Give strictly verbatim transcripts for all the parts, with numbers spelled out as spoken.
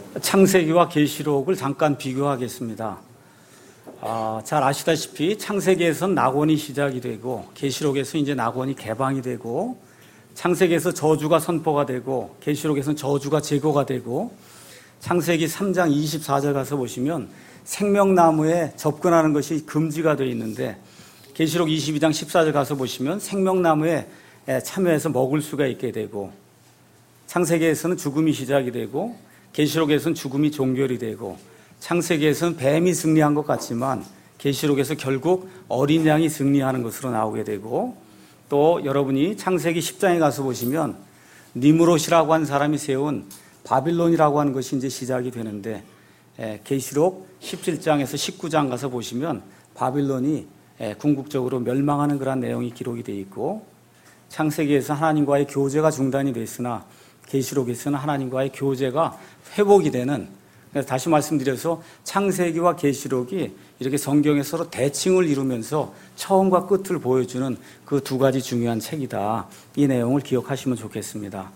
창세기와 계시록을 잠깐 비교하겠습니다. 아, 잘 아시다시피 창세기에서는 낙원이 시작이 되고 계시록에서 이제 낙원이 개방이 되고 창세기에서 저주가 선포가 되고 계시록에서는 저주가 제거가 되고 창세기 삼 장 이십사 절 가서 보시면 생명나무에 접근하는 것이 금지가 되어 있는데 계시록 이십이 장 십사 절 가서 보시면 생명나무에 참여해서 먹을 수가 있게 되고 창세기에서는 죽음이 시작이 되고 계시록에서는 죽음이 종결이 되고 창세기에서는 뱀이 승리한 것 같지만 계시록에서 결국 어린 양이 승리하는 것으로 나오게 되고 또 여러분이 창세기 십 장에 가서 보시면 니므롯이라고 한 사람이 세운 바빌론이라고 하는 것이 이제 시작이 되는데 계시록 십칠 장에서 십구 장 가서 보시면 바빌론이 궁극적으로 멸망하는 그런 내용이 기록이 되어 있고 창세기에서 하나님과의 교제가 중단이 됐으나 계시록에서는 하나님과의 교제가 회복이 되는, 그래서 다시 말씀드려서 창세기와 계시록이 이렇게 성경에 서로 대칭을 이루면서 처음과 끝을 보여주는 그 두 가지 중요한 책이다. 이 내용을 기억하시면 좋겠습니다.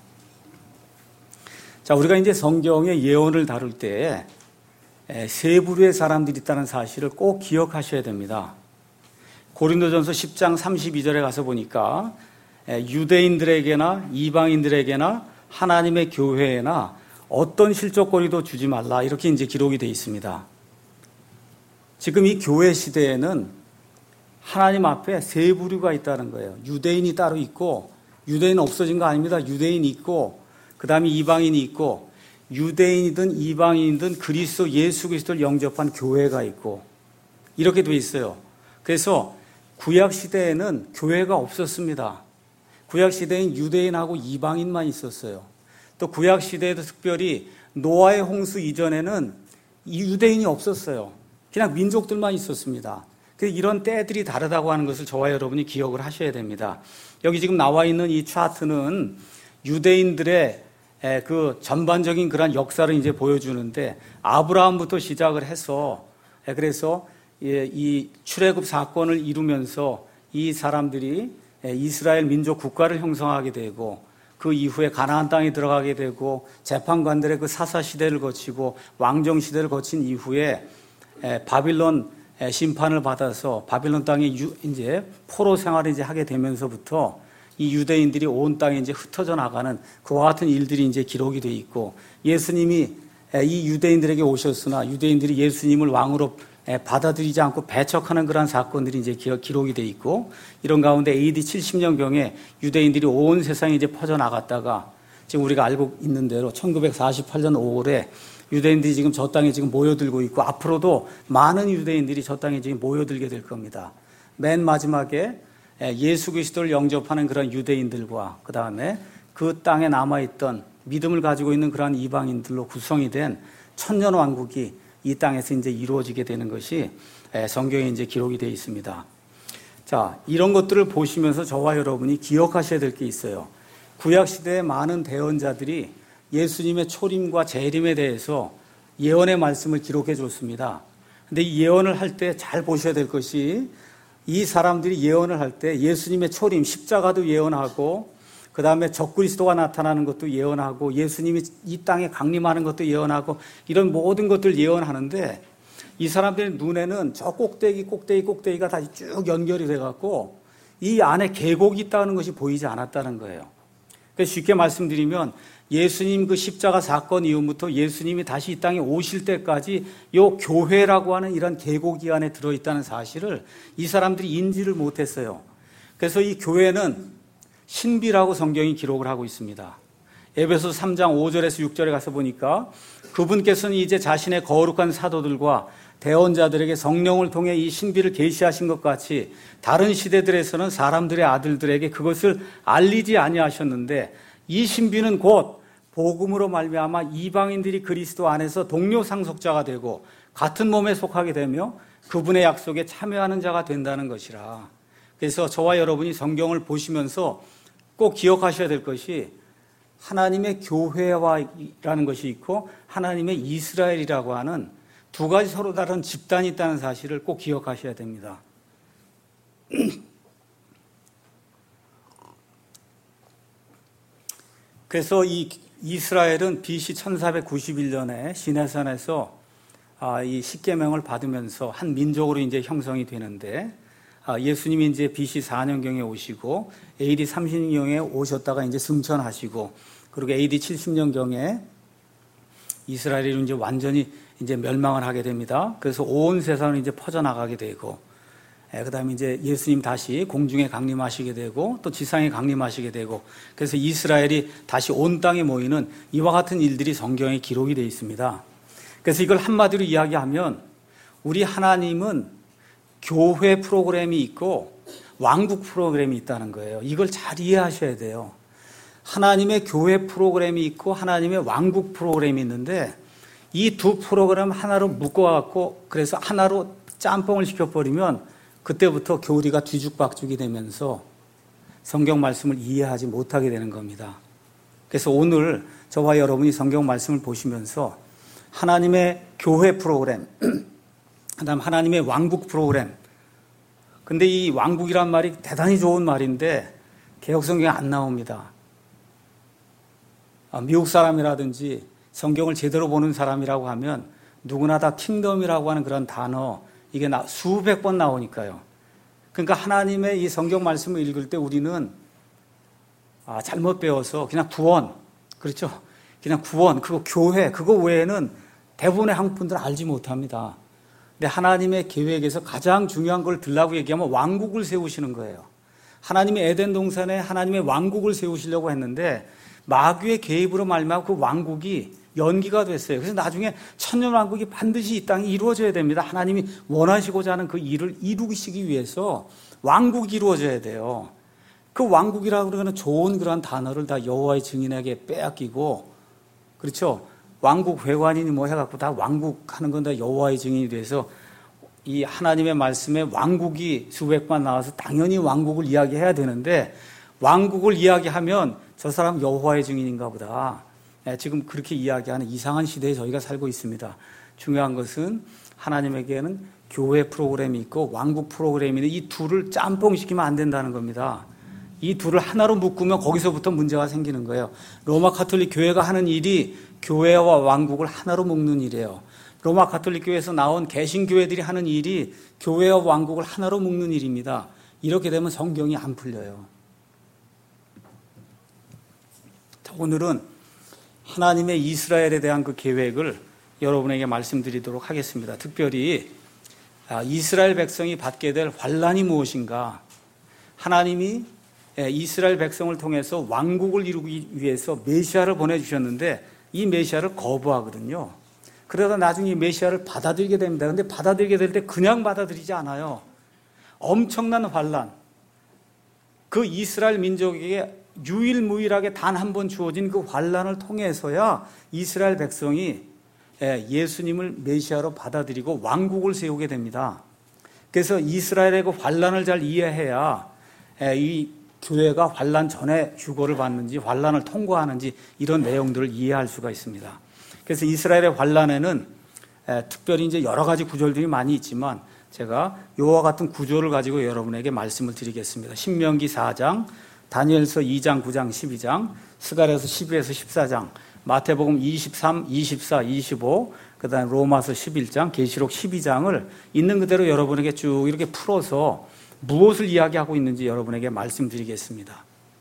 자, 우리가 이제 성경의 예언을 다룰 때 세 부류의 사람들이 있다는 사실을 꼭 기억하셔야 됩니다. 고린도전서 십 장 삼십이 절에 가서 보니까 유대인들에게나 이방인들에게나 하나님의 교회에나 어떤 실족거리도 주지 말라, 이렇게 이제 기록이 되어 있습니다. 지금 이 교회 시대에는 하나님 앞에 세 부류가 있다는 거예요. 유대인이 따로 있고, 유대인 없어진 거 아닙니다. 유대인이 있고, 그 다음에 이방인이 있고, 유대인이든 이방인이든 그리스도 예수 그리스도를 영접한 교회가 있고, 이렇게 되어 있어요. 그래서 구약 시대에는 교회가 없었습니다. 구약 시대엔 유대인하고 이방인만 있었어요. 또 구약 시대에도 특별히 노아의 홍수 이전에는 유대인이 없었어요. 그냥 민족들만 있었습니다. 그래서 이런 때들이 다르다고 하는 것을 저와 여러분이 기억을 하셔야 됩니다. 여기 지금 나와 있는 이 차트는 유대인들의 그 전반적인 그런 역사를 이제 보여주는데 아브라함부터 시작을 해서 그래서 이 출애굽 사건을 이루면서 이 사람들이 이스라엘 민족 국가를 형성하게 되고 그 이후에 가나안 땅에 들어가게 되고 재판관들의 그 사사 시대를 거치고 왕정 시대를 거친 이후에 바빌론 심판을 받아서 바빌론 땅에 이제 포로 생활을 이제 하게 되면서부터 이 유대인들이 온 땅에 이제 흩어져 나가는 그와 같은 일들이 이제 기록이 돼 있고 예수님이 이 유대인들에게 오셨으나 유대인들이 예수님을 왕으로 받아들이지 않고 배척하는 그런 사건들이 이제 기록이 돼 있고 이런 가운데 에이디 칠십 년경에 유대인들이 온 세상에 이제 퍼져 나갔다가 지금 우리가 알고 있는 대로 천구백사십팔 년 오월에 유대인들이 지금 저 땅에 지금 모여들고 있고 앞으로도 많은 유대인들이 저 땅에 지금 모여들게 될 겁니다. 맨 마지막에 예수 그리스도를 영접하는 그런 유대인들과 그 다음에 그 땅에 남아있던 믿음을 가지고 있는 그런 이방인들로 구성이 된 천년 왕국이 이 땅에서 이제 이루어지게 되는 것이 성경에 이제 기록이 되어 있습니다. 자, 이런 것들을 보시면서 저와 여러분이 기억하셔야 될 게 있어요. 구약시대의 많은 대언자들이 예수님의 초림과 재림에 대해서 예언의 말씀을 기록해 줬습니다. 근데 이 예언을 할 때 잘 보셔야 될 것이 이 사람들이 예언을 할 때 예수님의 초림, 십자가도 예언하고 그 다음에 적그리스도가 나타나는 것도 예언하고 예수님이 이 땅에 강림하는 것도 예언하고 이런 모든 것들을 예언하는데 이 사람들의 눈에는 저 꼭대기 꼭대기 꼭대기가 다시 쭉 연결이 돼갖고 이 안에 계곡이 있다는 것이 보이지 않았다는 거예요. 그래서 쉽게 말씀드리면 예수님 그 십자가 사건 이후부터 예수님이 다시 이 땅에 오실 때까지 이 교회라고 하는 이런 계곡이 안에 들어있다는 사실을 이 사람들이 인지를 못했어요. 그래서 이 교회는 신비라고 성경이 기록을 하고 있습니다. 에베소 삼 장 오 절에서 육 절에 가서 보니까 그분께서는 이제 자신의 거룩한 사도들과 대언자들에게 성령을 통해 이 신비를 계시하신 것 같이 다른 시대들에서는 사람들의 아들들에게 그것을 알리지 아니하셨는데 이 신비는 곧 복음으로 말미암아 이방인들이 그리스도 안에서 동료 상속자가 되고 같은 몸에 속하게 되며 그분의 약속에 참여하는 자가 된다는 것이라. 그래서 저와 여러분이 성경을 보시면서 꼭 기억하셔야 될 것이 하나님의 교회와라는 것이 있고 하나님의 이스라엘이라고 하는 두 가지 서로 다른 집단이 있다는 사실을 꼭 기억하셔야 됩니다. 그래서 이 이스라엘은 비씨 천사백구십일 년에 시내산에서 이 십계명을 받으면서 한 민족으로 이제 형성이 되는데, 예수님이 이제 비씨 사 년경에 오시고 에이디 삼십 년경에 오셨다가 이제 승천하시고, 그리고 에이디 칠십 년경에 이스라엘이 이제 완전히 이제 멸망을 하게 됩니다. 그래서 온 세상을 이제 퍼져나가게 되고, 그 다음에 이제 예수님 다시 공중에 강림하시게 되고, 또 지상에 강림하시게 되고, 그래서 이스라엘이 다시 온 땅에 모이는 이와 같은 일들이 성경에 기록이 되어 있습니다. 그래서 이걸 한마디로 이야기하면, 우리 하나님은 교회 프로그램이 있고 왕국 프로그램이 있다는 거예요. 이걸 잘 이해하셔야 돼요. 하나님의 교회 프로그램이 있고 하나님의 왕국 프로그램이 있는데, 이 두 프로그램 하나로 묶어갖고 그래서 하나로 짬뽕을 시켜버리면 그때부터 교리가 뒤죽박죽이 되면서 성경 말씀을 이해하지 못하게 되는 겁니다. 그래서 오늘 저와 여러분이 성경 말씀을 보시면서 하나님의 교회 프로그램, 그다음 하나님의 왕국 프로그램. 근데 이 왕국이란 말이 대단히 좋은 말인데 개역성경에 안 나옵니다. 미국 사람이라든지 성경을 제대로 보는 사람이라고 하면 누구나 다 킹덤이라고 하는 그런 단어, 이게 수백 번 나오니까요. 그러니까 하나님의 이 성경 말씀을 읽을 때 우리는 아, 잘못 배워서 그냥 구원, 그렇죠? 그냥 구원, 그거 교회, 그거 외에는 대부분의 한국 분들은 알지 못합니다. 근데 하나님의 계획에서 가장 중요한 걸 들라고 얘기하면 왕국을 세우시는 거예요. 하나님의 에덴 동산에 하나님의 왕국을 세우시려고 했는데 마귀의 개입으로 말미암아 그 왕국이 연기가 됐어요. 그래서 나중에 천년왕국이 반드시 이 땅에 이루어져야 됩니다. 하나님이 원하시고자 하는 그 일을 이루시기 위해서 왕국이 이루어져야 돼요. 그 왕국이라고 그러는 좋은 그런 단어를 다 여호와의 증인에게 빼앗기고, 그렇죠? 왕국 회관이니 뭐 해갖고 다 왕국 하는 건 다 여호와의 증인이 돼서 이 하나님의 말씀에 왕국이 수백 번 나와서 당연히 왕국을 이야기해야 되는데, 왕국을 이야기하면 저 사람 여호와의 증인인가 보다. 지금 그렇게 이야기하는 이상한 시대에 저희가 살고 있습니다. 중요한 것은 하나님에게는 교회 프로그램이 있고 왕국 프로그램이 있는데 이 둘을 짬뽕시키면 안 된다는 겁니다. 이 둘을 하나로 묶으면 거기서부터 문제가 생기는 거예요. 로마 가톨릭 교회가 하는 일이 교회와 왕국을 하나로 묶는 일이에요. 로마 가톨릭 교회에서 나온 개신교회들이 하는 일이 교회와 왕국을 하나로 묶는 일입니다. 이렇게 되면 성경이 안 풀려요. 자, 오늘은 하나님의 이스라엘에 대한 그 계획을 여러분에게 말씀드리도록 하겠습니다. 특별히 이스라엘 백성이 받게 될 환난이 무엇인가, 하나님이 이스라엘 백성을 통해서 왕국을 이루기 위해서 메시아를 보내주셨는데 이 메시아를 거부하거든요. 그러다 나중에 이 메시아를 받아들이게 됩니다. 그런데 받아들이게 될 때 그냥 받아들이지 않아요. 엄청난 환난, 그 이스라엘 민족에게 유일무이하게 단 한 번 주어진 그 환난을 통해서야 이스라엘 백성이 예수님을 메시아로 받아들이고 왕국을 세우게 됩니다. 그래서 이스라엘의 그 환난을 잘 이해해야 이 교회가 환난 전에 휴거를 받는지 환난을 통과하는지 이런 내용들을 이해할 수가 있습니다. 그래서 이스라엘의 환난에는 특별히 이제 여러 가지 구절들이 많이 있지만 제가 이와 같은 구조를 가지고 여러분에게 말씀을 드리겠습니다. 신명기 사 장, 다니엘서 이 장, 구 장, 십이 장, 스가랴서 십일에서 십사 장, 마태복음 이십삼, 이십사, 이십오, 그 다음에 로마서 십일 장, 계시록 십이 장을 있는 그대로 여러분에게 쭉 이렇게 풀어서 무엇을 이야기하고 있는지 여러분에게 말씀드리겠습니다.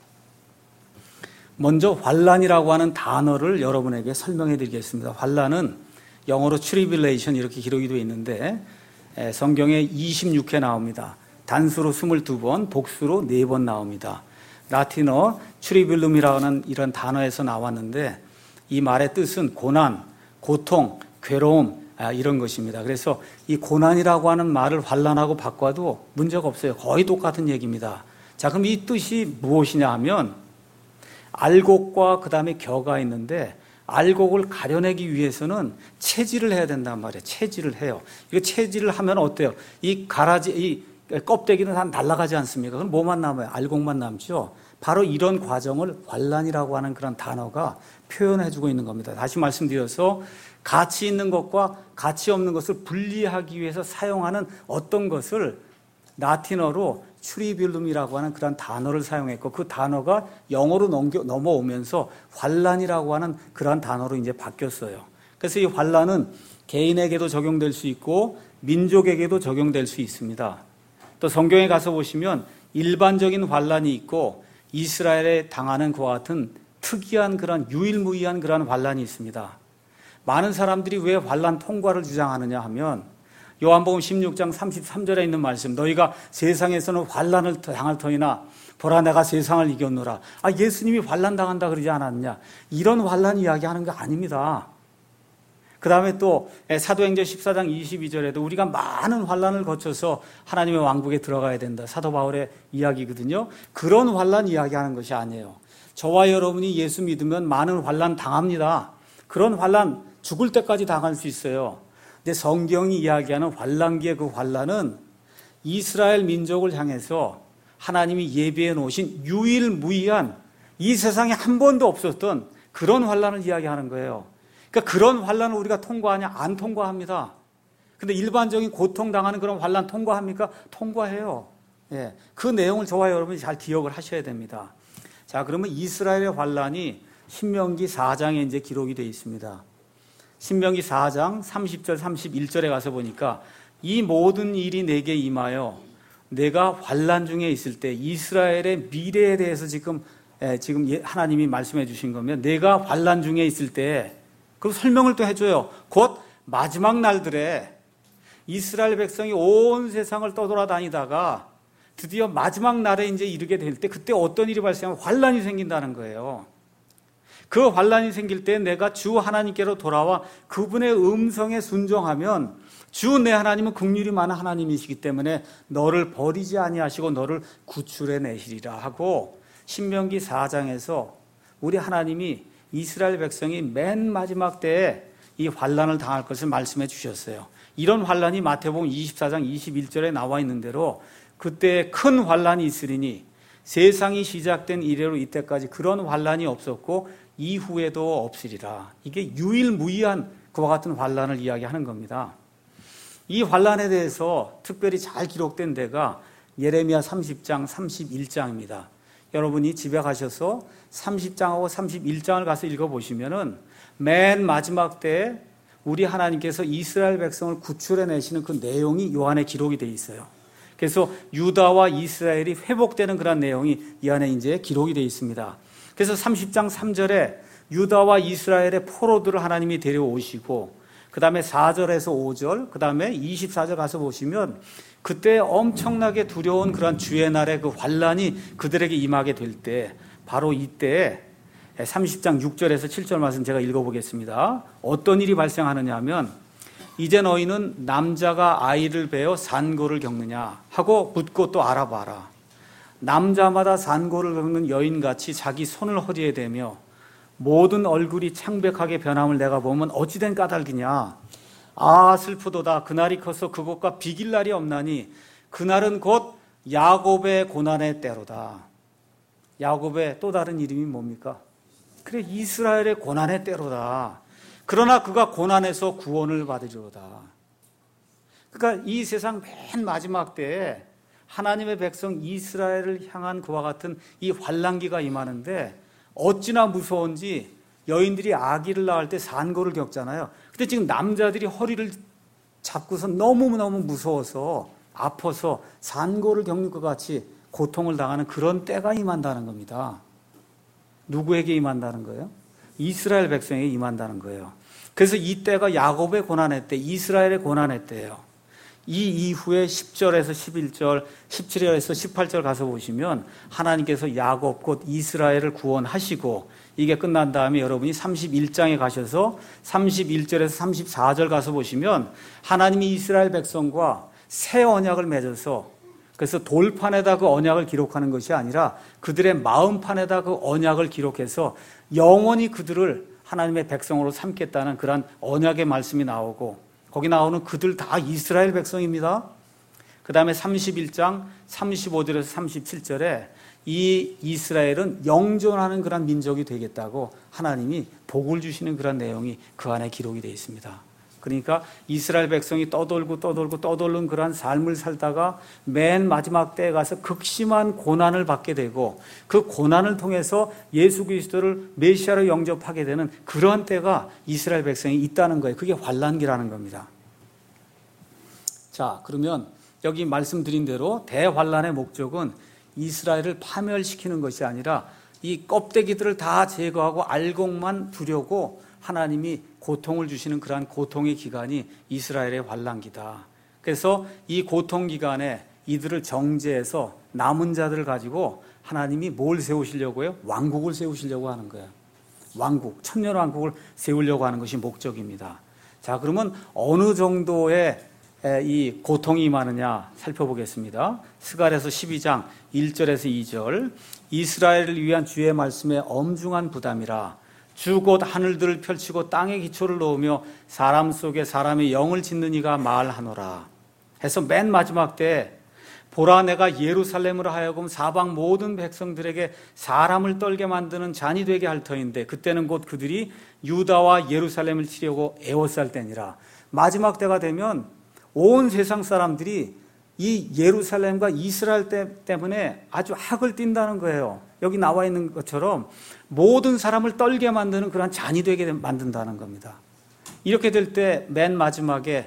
먼저 환난이라고 하는 단어를 여러분에게 설명해 드리겠습니다. 환난은 영어로 tribulation 이렇게 기록이 되어 있는데 성경에 이십육 회 나옵니다. 단수로 이십이 번, 복수로 네 번 나옵니다. 라틴어 트리빌룸이라는 이런 단어에서 나왔는데 이 말의 뜻은 고난, 고통, 괴로움 이런 것입니다. 그래서 이 고난이라고 하는 말을 환난하고 바꿔도 문제가 없어요. 거의 똑같은 얘기입니다. 자, 그럼 이 뜻이 무엇이냐 하면 알곡과 그 다음에 겨가 있는데 알곡을 가려내기 위해서는 채질을 해야 된단 말이에요. 채질을 해요. 이거 채질을 하면 어때요? 이 가라지, 이 껍데기는 다 날아가지 않습니까? 그럼 뭐만 남아요? 알곡만 남죠. 바로 이런 과정을 환난이라고 하는 그런 단어가 표현해주고 있는 겁니다. 다시 말씀드려서 가치 있는 것과 가치 없는 것을 분리하기 위해서 사용하는 어떤 것을 라틴어로 트리뷴룸이라고 하는 그런 단어를 사용했고 그 단어가 영어로 넘겨, 넘어오면서 환란이라고 하는 그런 단어로 이제 바뀌었어요. 그래서 이 환란은 개인에게도 적용될 수 있고 민족에게도 적용될 수 있습니다. 또 성경에 가서 보시면 일반적인 환란이 있고 이스라엘에 당하는 그와 같은 특이한 그런 유일무이한 그런 환란이 있습니다. 많은 사람들이 왜 환란 통과를 주장하느냐 하면 요한복음 십육 장 삼십삼 절에 있는 말씀, 너희가 세상에서는 환란을 당할 터이나 보라 내가 세상을 이겼노라. 아, 예수님이 환란 당한다 그러지 않았느냐? 이런 환란 이야기하는 거 아닙니다. 그 다음에 또 사도행전 십사 장 이십이 절에도 우리가 많은 환란을 거쳐서 하나님의 왕국에 들어가야 된다. 사도 바울의 이야기거든요. 그런 환란 이야기하는 것이 아니에요. 저와 여러분이 예수 믿으면 많은 환란 당합니다. 그런 환란 죽을 때까지 당할 수 있어요. 근데 성경이 이야기하는 환란기의 그 환란은 이스라엘 민족을 향해서 하나님이 예비해 놓으신 유일무이한 이 세상에 한 번도 없었던 그런 환란을 이야기하는 거예요. 그러니까 그런 환란을 우리가 통과하냐? 안 통과합니다. 근데 일반적인 고통당하는 그런 환란 통과합니까? 통과해요. 예, 그 내용을 저와 여러분이 잘 기억을 하셔야 됩니다. 자, 그러면 이스라엘의 환란이 신명기 사 장에 이제 기록이 되어 있습니다. 신명기 사 장 삼십 절 삼십일 절에 가서 보니까 이 모든 일이 내게 임하여 내가 환란 중에 있을 때 이스라엘의 미래에 대해서 지금 예, 지금 하나님이 말씀해 주신 거면 내가 환란 중에 있을 때 그 설명을 또 해줘요. 곧 마지막 날들에 이스라엘 백성이 온 세상을 떠돌아다니다가 드디어 마지막 날에 이제 이르게 될 때 그때 어떤 일이 발생하면 환란이 생긴다는 거예요. 그 환란이 생길 때 내가 주 하나님께로 돌아와 그분의 음성에 순종하면 주 내 하나님은 긍휼이 많은 하나님이시기 때문에 너를 버리지 아니하시고 너를 구출해 내시리라 하고 신명기 사 장에서 우리 하나님이 이스라엘 백성이 맨 마지막 때에 이 환란을 당할 것을 말씀해 주셨어요. 이런 환란이 마태복음 이십사 장 이십일 절에 나와 있는 대로 그때 큰 환란이 있으리니 세상이 시작된 이래로 이때까지 그런 환란이 없었고 이후에도 없으리라. 이게 유일무이한 그와 같은 환란을 이야기하는 겁니다. 이 환란에 대해서 특별히 잘 기록된 데가 예레미야 삼십 장 삼십일 장입니다. 여러분이 집에 가셔서 삼십 장하고 삼십일 장을 가서 읽어보시면은 맨 마지막 때에 우리 하나님께서 이스라엘 백성을 구출해 내시는 그 내용이 요 안에 기록이 되어 있어요. 그래서 유다와 이스라엘이 회복되는 그런 내용이 이 안에 이제 기록이 되어 있습니다. 그래서 삼십 장 삼 절에 유다와 이스라엘의 포로들을 하나님이 데려오시고 그 다음에 사 절에서 오 절, 그 다음에 이십사 절 가서 보시면 그때 엄청나게 두려운 그런 주의 날의 그 환란이 그들에게 임하게 될 때 바로 이때 삼십 장 육 절에서 칠 절 말씀 제가 읽어보겠습니다. 어떤 일이 발생하느냐 하면 이제 너희는 남자가 아이를 베어 산고를 겪느냐 하고 묻고 또 알아봐라. 남자마다 산고를 겪는 여인같이 자기 손을 허리에 대며 모든 얼굴이 창백하게 변함을 내가 보면 어찌된 까닭이냐. 아 슬프도다. 그날이 커서 그것과 비길 날이 없나니 그날은 곧 야곱의 고난의 때로다. 야곱의 또 다른 이름이 뭡니까? 그래 이스라엘의 고난의 때로다. 그러나 그가 고난에서 구원을 받으리로다. 그러니까 이 세상 맨 마지막 때에 하나님의 백성 이스라엘을 향한 그와 같은 이 환란기가 임하는데 어찌나 무서운지 여인들이 아기를 낳을 때 산고를 겪잖아요. 근데 지금 남자들이 허리를 잡고서 너무너무 무서워서 아파서 산고를 겪는 것 같이 고통을 당하는 그런 때가 임한다는 겁니다. 누구에게 임한다는 거예요? 이스라엘 백성에게 임한다는 거예요. 그래서 이 때가 야곱의 고난의 때, 이스라엘의 고난의 때예요. 이 이후에 십 절에서 십일 절, 십칠 절에서 십팔 절 가서 보시면 하나님께서 야곱 곧 이스라엘을 구원하시고 이게 끝난 다음에 여러분이 삼십일 장에 가셔서 삼십일 절에서 삼십사 절 가서 보시면 하나님이 이스라엘 백성과 새 언약을 맺어서 그래서 돌판에다 그 언약을 기록하는 것이 아니라 그들의 마음판에다 그 언약을 기록해서 영원히 그들을 하나님의 백성으로 삼겠다는 그런 언약의 말씀이 나오고 거기 나오는 그들 다 이스라엘 백성입니다. 그 다음에 삼십일 장 삼십오 절에서 삼십칠 절에 이 이스라엘은 영존하는 그런 민족이 되겠다고 하나님이 복을 주시는 그런 내용이 그 안에 기록이 되어 있습니다. 그러니까 이스라엘 백성이 떠돌고 떠돌고 떠돌는 그러한 삶을 살다가 맨 마지막 때에 가서 극심한 고난을 받게 되고 그 고난을 통해서 예수 그리스도를 메시아로 영접하게 되는 그런 때가 이스라엘 백성이 있다는 거예요. 그게 환란기라는 겁니다. 자, 그러면 여기 말씀드린 대로 대환란의 목적은 이스라엘을 파멸시키는 것이 아니라 이 껍데기들을 다 제거하고 알곡만 두려고 하나님이 고통을 주시는 그러한 고통의 기간이 이스라엘의 환란기다. 그래서 이 고통 기간에 이들을 정죄해서 남은 자들을 가지고 하나님이 뭘 세우시려고요? 왕국을 세우시려고 하는 거예요. 왕국, 천년 왕국을 세우려고 하는 것이 목적입니다. 자, 그러면 어느 정도의 이 고통이 임하느냐 살펴보겠습니다. 스가랴서 십이 장 일 절에서 이 절. 이스라엘을 위한 주의 말씀에 엄중한 부담이라. 주 곧 하늘들을 펼치고 땅에 기초를 놓으며 사람 속에 사람의 영을 짓는 이가 말하노라. 해서 맨 마지막 때 보라, 내가 예루살렘으로 하여금 사방 모든 백성들에게 사람을 떨게 만드는 잔이 되게 할 터인데 그때는 곧 그들이 유다와 예루살렘을 치려고 애워쌀 때니라. 마지막 때가 되면 온 세상 사람들이 이 예루살렘과 이스라엘 때문에 아주 학을 띈다는 거예요. 여기 나와 있는 것처럼 모든 사람을 떨게 만드는 그런 잔이 되게 만든다는 겁니다. 이렇게 될 때 맨 마지막에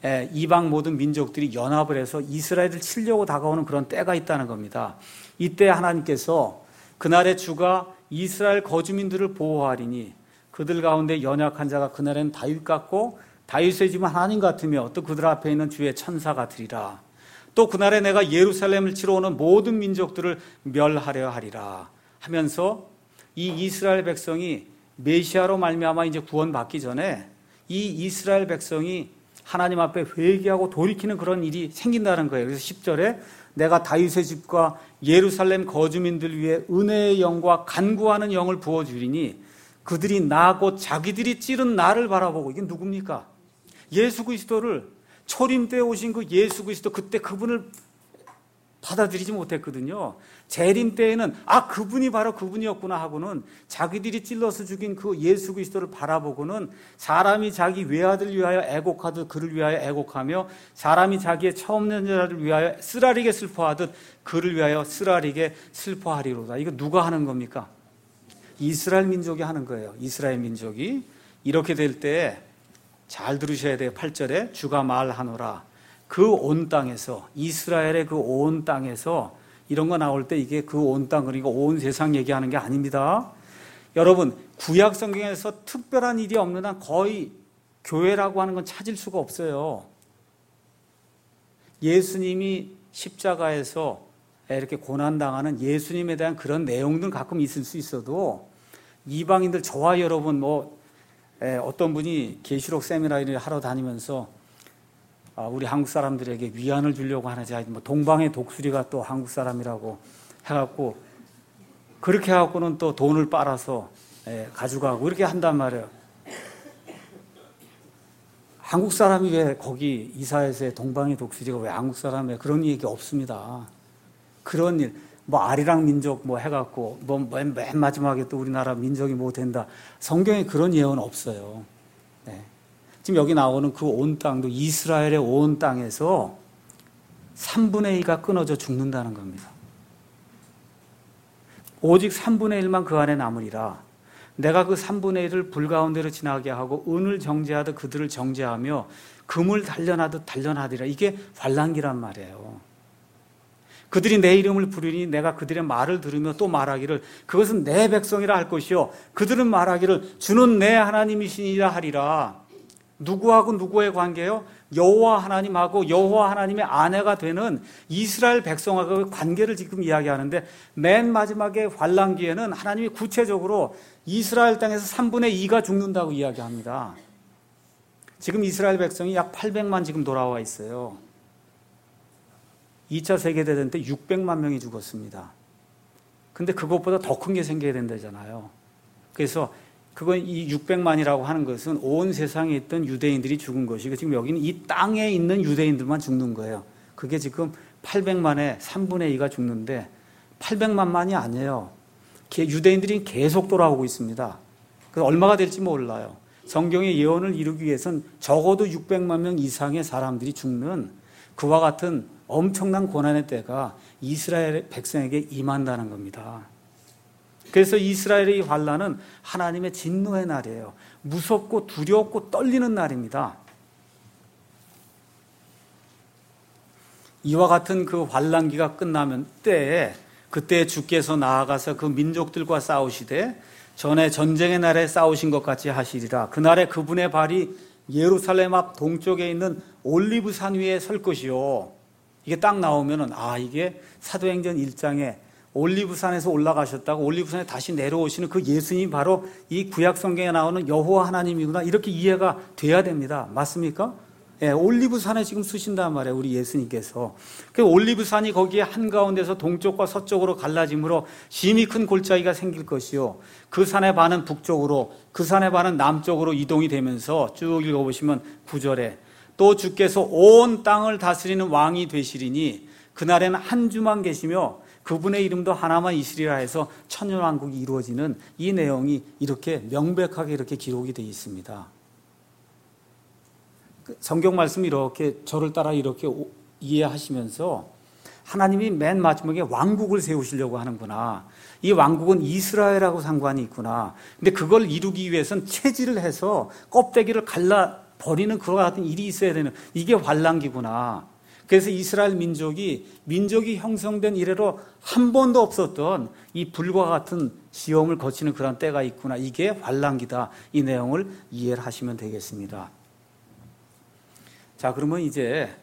이방 모든 민족들이 연합을 해서 이스라엘을 치려고 다가오는 그런 때가 있다는 겁니다. 이때 하나님께서 그날의 주가 이스라엘 거주민들을 보호하리니 그들 가운데 연약한 자가 그날엔 다윗 같고 다윗의 집은 하나님 같으며 또 그들 앞에 있는 주의 천사 같으리라. 또 그날에 내가 예루살렘을 치러 오는 모든 민족들을 멸하려 하리라 하면서 이 이스라엘 백성이 메시아로 말미암아 이제 구원받기 전에 이 이스라엘 백성이 하나님 앞에 회개하고 돌이키는 그런 일이 생긴다는 거예요. 그래서 십 절에 내가 다윗의 집과 예루살렘 거주민들 위해 은혜의 영과 간구하는 영을 부어주리니 그들이 나 곧 자기들이 찌른 나를 바라보고, 이게 누굽니까? 예수 그리스도를, 초림 때 오신 그 예수 그리스도, 그때 그분을 받아들이지 못했거든요. 재림 때에는 아 그분이 바로 그분이었구나 하고는 자기들이 찔러서 죽인 그 예수 그리스도를 바라보고는 사람이 자기 외아들 위하여 애곡하듯 그를 위하여 애곡하며 사람이 자기의 처음 년자를 위하여 쓰라리게 슬퍼하듯 그를 위하여 쓰라리게 슬퍼하리로다. 이거 누가 하는 겁니까? 이스라엘 민족이 하는 거예요. 이스라엘 민족이. 이렇게 될 때 잘 들으셔야 돼요. 팔 절에 주가 말하노라. 그 온 땅에서, 이스라엘의 그 온 땅에서, 이런 거 나올 때 이게 그 온 땅, 그러니까 온 세상 얘기하는 게 아닙니다. 여러분, 구약 성경에서 특별한 일이 없는 한 거의 교회라고 하는 건 찾을 수가 없어요. 예수님이 십자가에서 이렇게 고난당하는 예수님에 대한 그런 내용들은 가끔 있을 수 있어도 이방인들, 저와 여러분, 뭐 어떤 분이 계시록 세미나를 하러 다니면서 우리 한국 사람들에게 위안을 주려고 하는지, 뭐 동방의 독수리가 또 한국 사람이라고 해갖고 그렇게 해갖고는 또 돈을 빨아서 가져가고 이렇게 한단 말이에요. 한국 사람이 왜 거기 이사회에서 동방의 독수리가 왜 한국 사람이에요? 그런 얘기 없습니다. 그런 일, 뭐 아리랑 민족 뭐 해갖고 뭐 맨 마지막에 또 우리나라 민족이 뭐 된다. 성경에 그런 예언은 없어요. 네. 지금 여기 나오는 그 온 땅도 이스라엘의 온 땅에서 삼분의 이가 끊어져 죽는다는 겁니다. 오직 삼분의 일만 그 안에 남으리라. 내가 그 삼분의 일을 불 가운데로 지나게 하고 은을 정죄하듯 그들을 정죄하며 금을 단련하듯 단련하리라. 이게 환란기란 말이에요. 그들이 내 이름을 부르니 내가 그들의 말을 들으며 또 말하기를 그것은 내 백성이라 할 것이요 그들은 말하기를 주는 내 하나님이시니라 하리라. 누구하고 누구의 관계요? 여호와 하나님하고 여호와 하나님의 아내가 되는 이스라엘 백성하고의 관계를 지금 이야기하는데, 맨 마지막에 환란기에는 하나님이 구체적으로 이스라엘 땅에서 삼분의 이가 죽는다고 이야기합니다. 지금 이스라엘 백성이 약 팔백만 지금 돌아와 있어요. 이 차 세계대전 때 육백만 명이 죽었습니다. 근데 그것보다 더 큰 게 생겨야 된다잖아요. 그래서 그건 이 육백만이라고 하는 것은 온 세상에 있던 유대인들이 죽은 것이고, 지금 여기는 이 땅에 있는 유대인들만 죽는 거예요. 그게 지금 팔백만의 삼분의 이가 죽는데 팔백만만이 아니에요. 유대인들이 계속 돌아오고 있습니다. 그래서 얼마가 될지 몰라요. 성경의 예언을 이루기 위해서는 적어도 육백만 명 이상의 사람들이 죽는 그와 같은 엄청난 고난의 때가 이스라엘 백성에게 임한다는 겁니다. 그래서 이스라엘의 이 환난은 하나님의 진노의 날이에요. 무섭고 두렵고 떨리는 날입니다. 이와 같은 그 환난기가 끝나면 때에 그때 주께서 나아가서 그 민족들과 싸우시되 전에 전쟁의 날에 싸우신 것 같이 하시리라. 그날에 그분의 발이 예루살렘 앞 동쪽에 있는 올리브산 위에 설 것이요. 이게 딱 나오면은 아 이게 사도행전 일 장에 올리브산에서 올라가셨다고 올리브산에 다시 내려오시는 그 예수님이 바로 이 구약 성경에 나오는 여호와 하나님이구나 이렇게 이해가 돼야 됩니다. 맞습니까? 예, 올리브산에 지금 쓰신단 말이에요. 우리 예수님께서. 그 올리브산이 거기에 한가운데서 동쪽과 서쪽으로 갈라짐으로 심히 큰 골짜기가 생길 것이요. 그 산의 반은 북쪽으로 그 산의 반은 남쪽으로 이동이 되면서 쭉 읽어보시면 구 절에 또 주께서 온 땅을 다스리는 왕이 되시리니 그날에는 한 주만 계시며 그분의 이름도 하나만 있으리라 해서 천년왕국이 이루어지는 이 내용이 이렇게 명백하게 이렇게 기록이 되어 있습니다. 성경 말씀 이렇게 저를 따라 이렇게 이해하시면서 하나님이 맨 마지막에 왕국을 세우시려고 하는구나. 이 왕국은 이스라엘하고 상관이 있구나. 근데 그걸 이루기 위해서는 체질을 해서 껍데기를 갈라 버리는 그와 같은 일이 있어야 되는 이게 환난기구나. 그래서 이스라엘 민족이 민족이 형성된 이래로 한 번도 없었던 이 불과 같은 시험을 거치는 그런 때가 있구나. 이게 환난기다. 이 내용을 이해를 하시면 되겠습니다. 자, 그러면 이제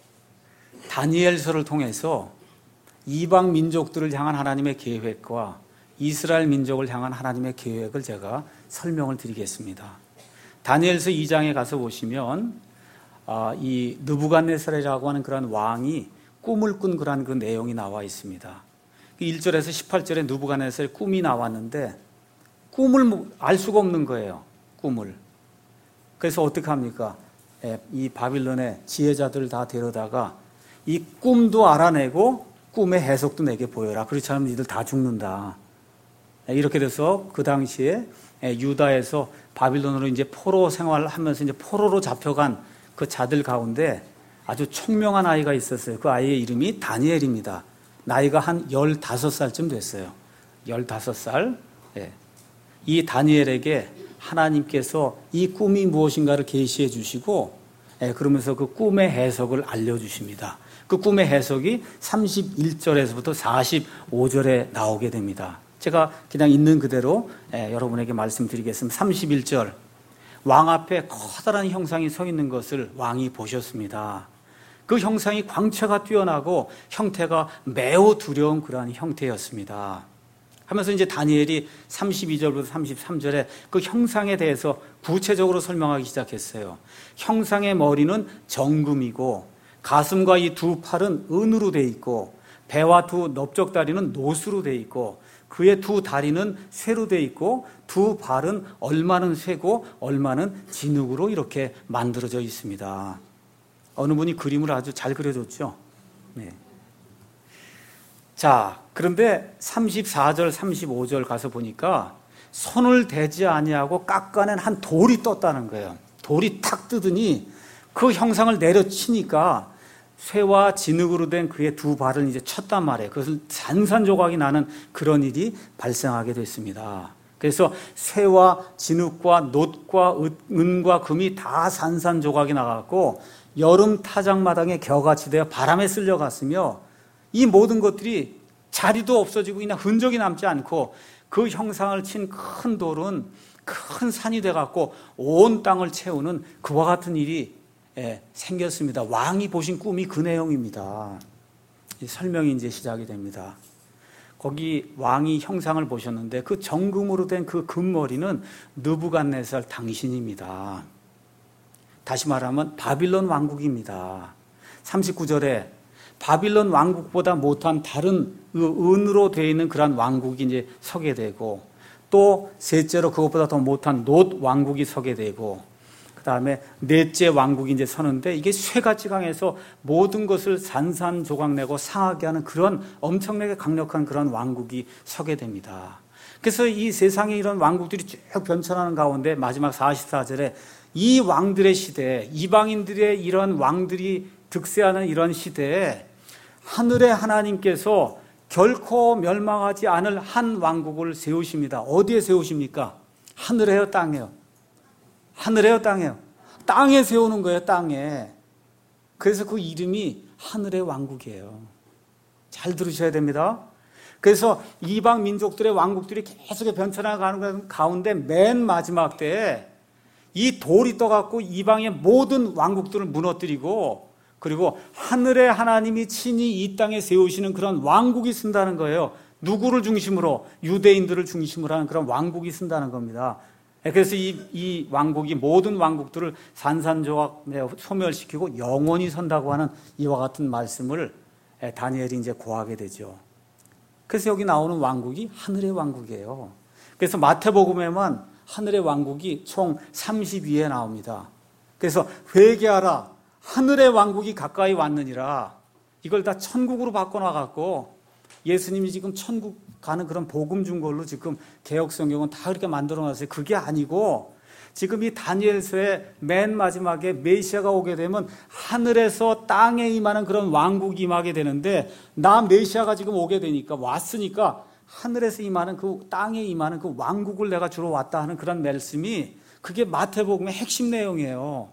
다니엘서를 통해서 이방 민족들을 향한 하나님의 계획과 이스라엘 민족을 향한 하나님의 계획을 제가 설명을 드리겠습니다. 다니엘서 이 장에 가서 보시면 이 느부갓네살이라고 하는 그런 왕이 꿈을 꾼 그런 그 내용이 나와 있습니다. 일 절에서 십팔 절에 느부갓네살의 꿈이 나왔는데 꿈을 알 수가 없는 거예요. 꿈을. 그래서 어떻게 합니까? 이 바빌론의 지혜자들을 다 데려다가 이 꿈도 알아내고 꿈의 해석도 내게 보여라. 그렇지 않으면 니들 다 죽는다. 이렇게 돼서 그 당시에 유다에서 바빌론으로 이제 포로 생활을 하면서 이제 포로로 잡혀간 그 자들 가운데 아주 총명한 아이가 있었어요. 그 아이의 이름이 다니엘입니다. 나이가 한 열다섯 살쯤 됐어요. 열다섯 살. 이 다니엘에게 하나님께서 이 꿈이 무엇인가를 계시해 주시고 그러면서 그 꿈의 해석을 알려주십니다. 그 꿈의 해석이 삼십일 절에서부터 사십오 절에 나오게 됩니다. 제가 그냥 있는 그대로 여러분에게 말씀드리겠습니다. 삼십일 절 왕 앞에 커다란 형상이 서 있는 것을 왕이 보셨습니다. 그 형상이 광채가 뛰어나고 형태가 매우 두려운 그러한 형태였습니다. 하면서 이제 다니엘이 삼십이 절부터 삼십삼 절에 그 형상에 대해서 구체적으로 설명하기 시작했어요. 형상의 머리는 정금이고 가슴과 이 두 팔은 은으로 돼 있고 배와 두 넓적다리는 노수로 돼 있고 그의 두 다리는 쇠로 돼 있고 두 발은 얼마는 쇠고 얼마는 진흙으로 이렇게 만들어져 있습니다. 어느 분이 그림을 아주 잘 그려줬죠. 네. 자, 그런데 삼십사 절, 삼십오 절 가서 보니까 손을 대지 아니하고 깎아낸 한 돌이 떴다는 거예요. 돌이 탁 뜨더니 그 형상을 내려치니까 쇠와 진흙으로 된 그의 두 발을 이제 쳤단 말이에요. 그것을 산산조각이 나는 그런 일이 발생하게 됐습니다. 그래서 쇠와 진흙과 놋과 은과 금이 다 산산조각이 나갔고 여름 타작마당에 겨같이 되어 바람에 쓸려갔으며 이 모든 것들이 자리도 없어지고 그냥 흔적이 남지 않고 그 형상을 친 큰 돌은 큰 산이 돼갖고 온 땅을 채우는 그와 같은 일이 생겼습니다. 왕이 보신 꿈이 그 내용입니다. 설명이 이제 시작이 됩니다. 거기 왕이 형상을 보셨는데 그 정금으로 된 그 금머리는 느부갓네살 당신입니다. 다시 말하면 바빌론 왕국입니다. 삼십구 절에 바빌론 왕국보다 못한 다른 은으로 되어 있는 그런 왕국이 이제 서게 되고 또 셋째로 그것보다 더 못한 놋 왕국이 서게 되고 그 다음에 넷째 왕국이 이제 서는데 이게 쇠같이 강해서 모든 것을 산산조각내고 상하게 하는 그런 엄청나게 강력한 그런 왕국이 서게 됩니다. 그래서 이 세상에 이런 왕국들이 쭉 변천하는 가운데 마지막 사십사 절에 이 왕들의 시대에, 이방인들의 이런 왕들이 득세하는 이런 시대에 하늘의 하나님께서 결코 멸망하지 않을 한 왕국을 세우십니다. 어디에 세우십니까? 하늘에요, 땅에요? 하늘에요, 땅에요? 땅에 세우는 거예요, 땅에. 그래서 그 이름이 하늘의 왕국이에요. 잘 들으셔야 됩니다. 그래서 이방 민족들의 왕국들이 계속 변천해가는 가운데 맨 마지막 때에 이 돌이 떠갖고 이방의 모든 왕국들을 무너뜨리고, 그리고 하늘의 하나님이 친히 이 땅에 세우시는 그런 왕국이 쓴다는 거예요. 누구를 중심으로? 유대인들을 중심으로 하는 그런 왕국이 쓴다는 겁니다. 그래서 이, 이 왕국이 모든 왕국들을 산산조각 소멸시키고 영원히 선다고 하는 이와 같은 말씀을 다니엘이 이제 고하게 되죠. 그래서 여기 나오는 왕국이 하늘의 왕국이에요. 그래서 마태복음에만 하늘의 왕국이 총 삼십이 회 나옵니다. 그래서 회개하라, 하늘의 왕국이 가까이 왔느니라. 이걸 다 천국으로 바꿔놔갖고 예수님이 지금 천국 가는 그런 복음 준 걸로 지금 개혁성경은 다 그렇게 만들어놨어요. 그게 아니고 지금 이 다니엘서의 맨 마지막에 메시아가 오게 되면 하늘에서 땅에 임하는 그런 왕국이 임하게 되는데, 나 메시아가 지금 오게 되니까, 왔으니까 하늘에서 임하는 그 땅에 임하는 그 왕국을 내가 주러 왔다 하는 그런 말씀이, 그게 마태복음의 핵심 내용이에요.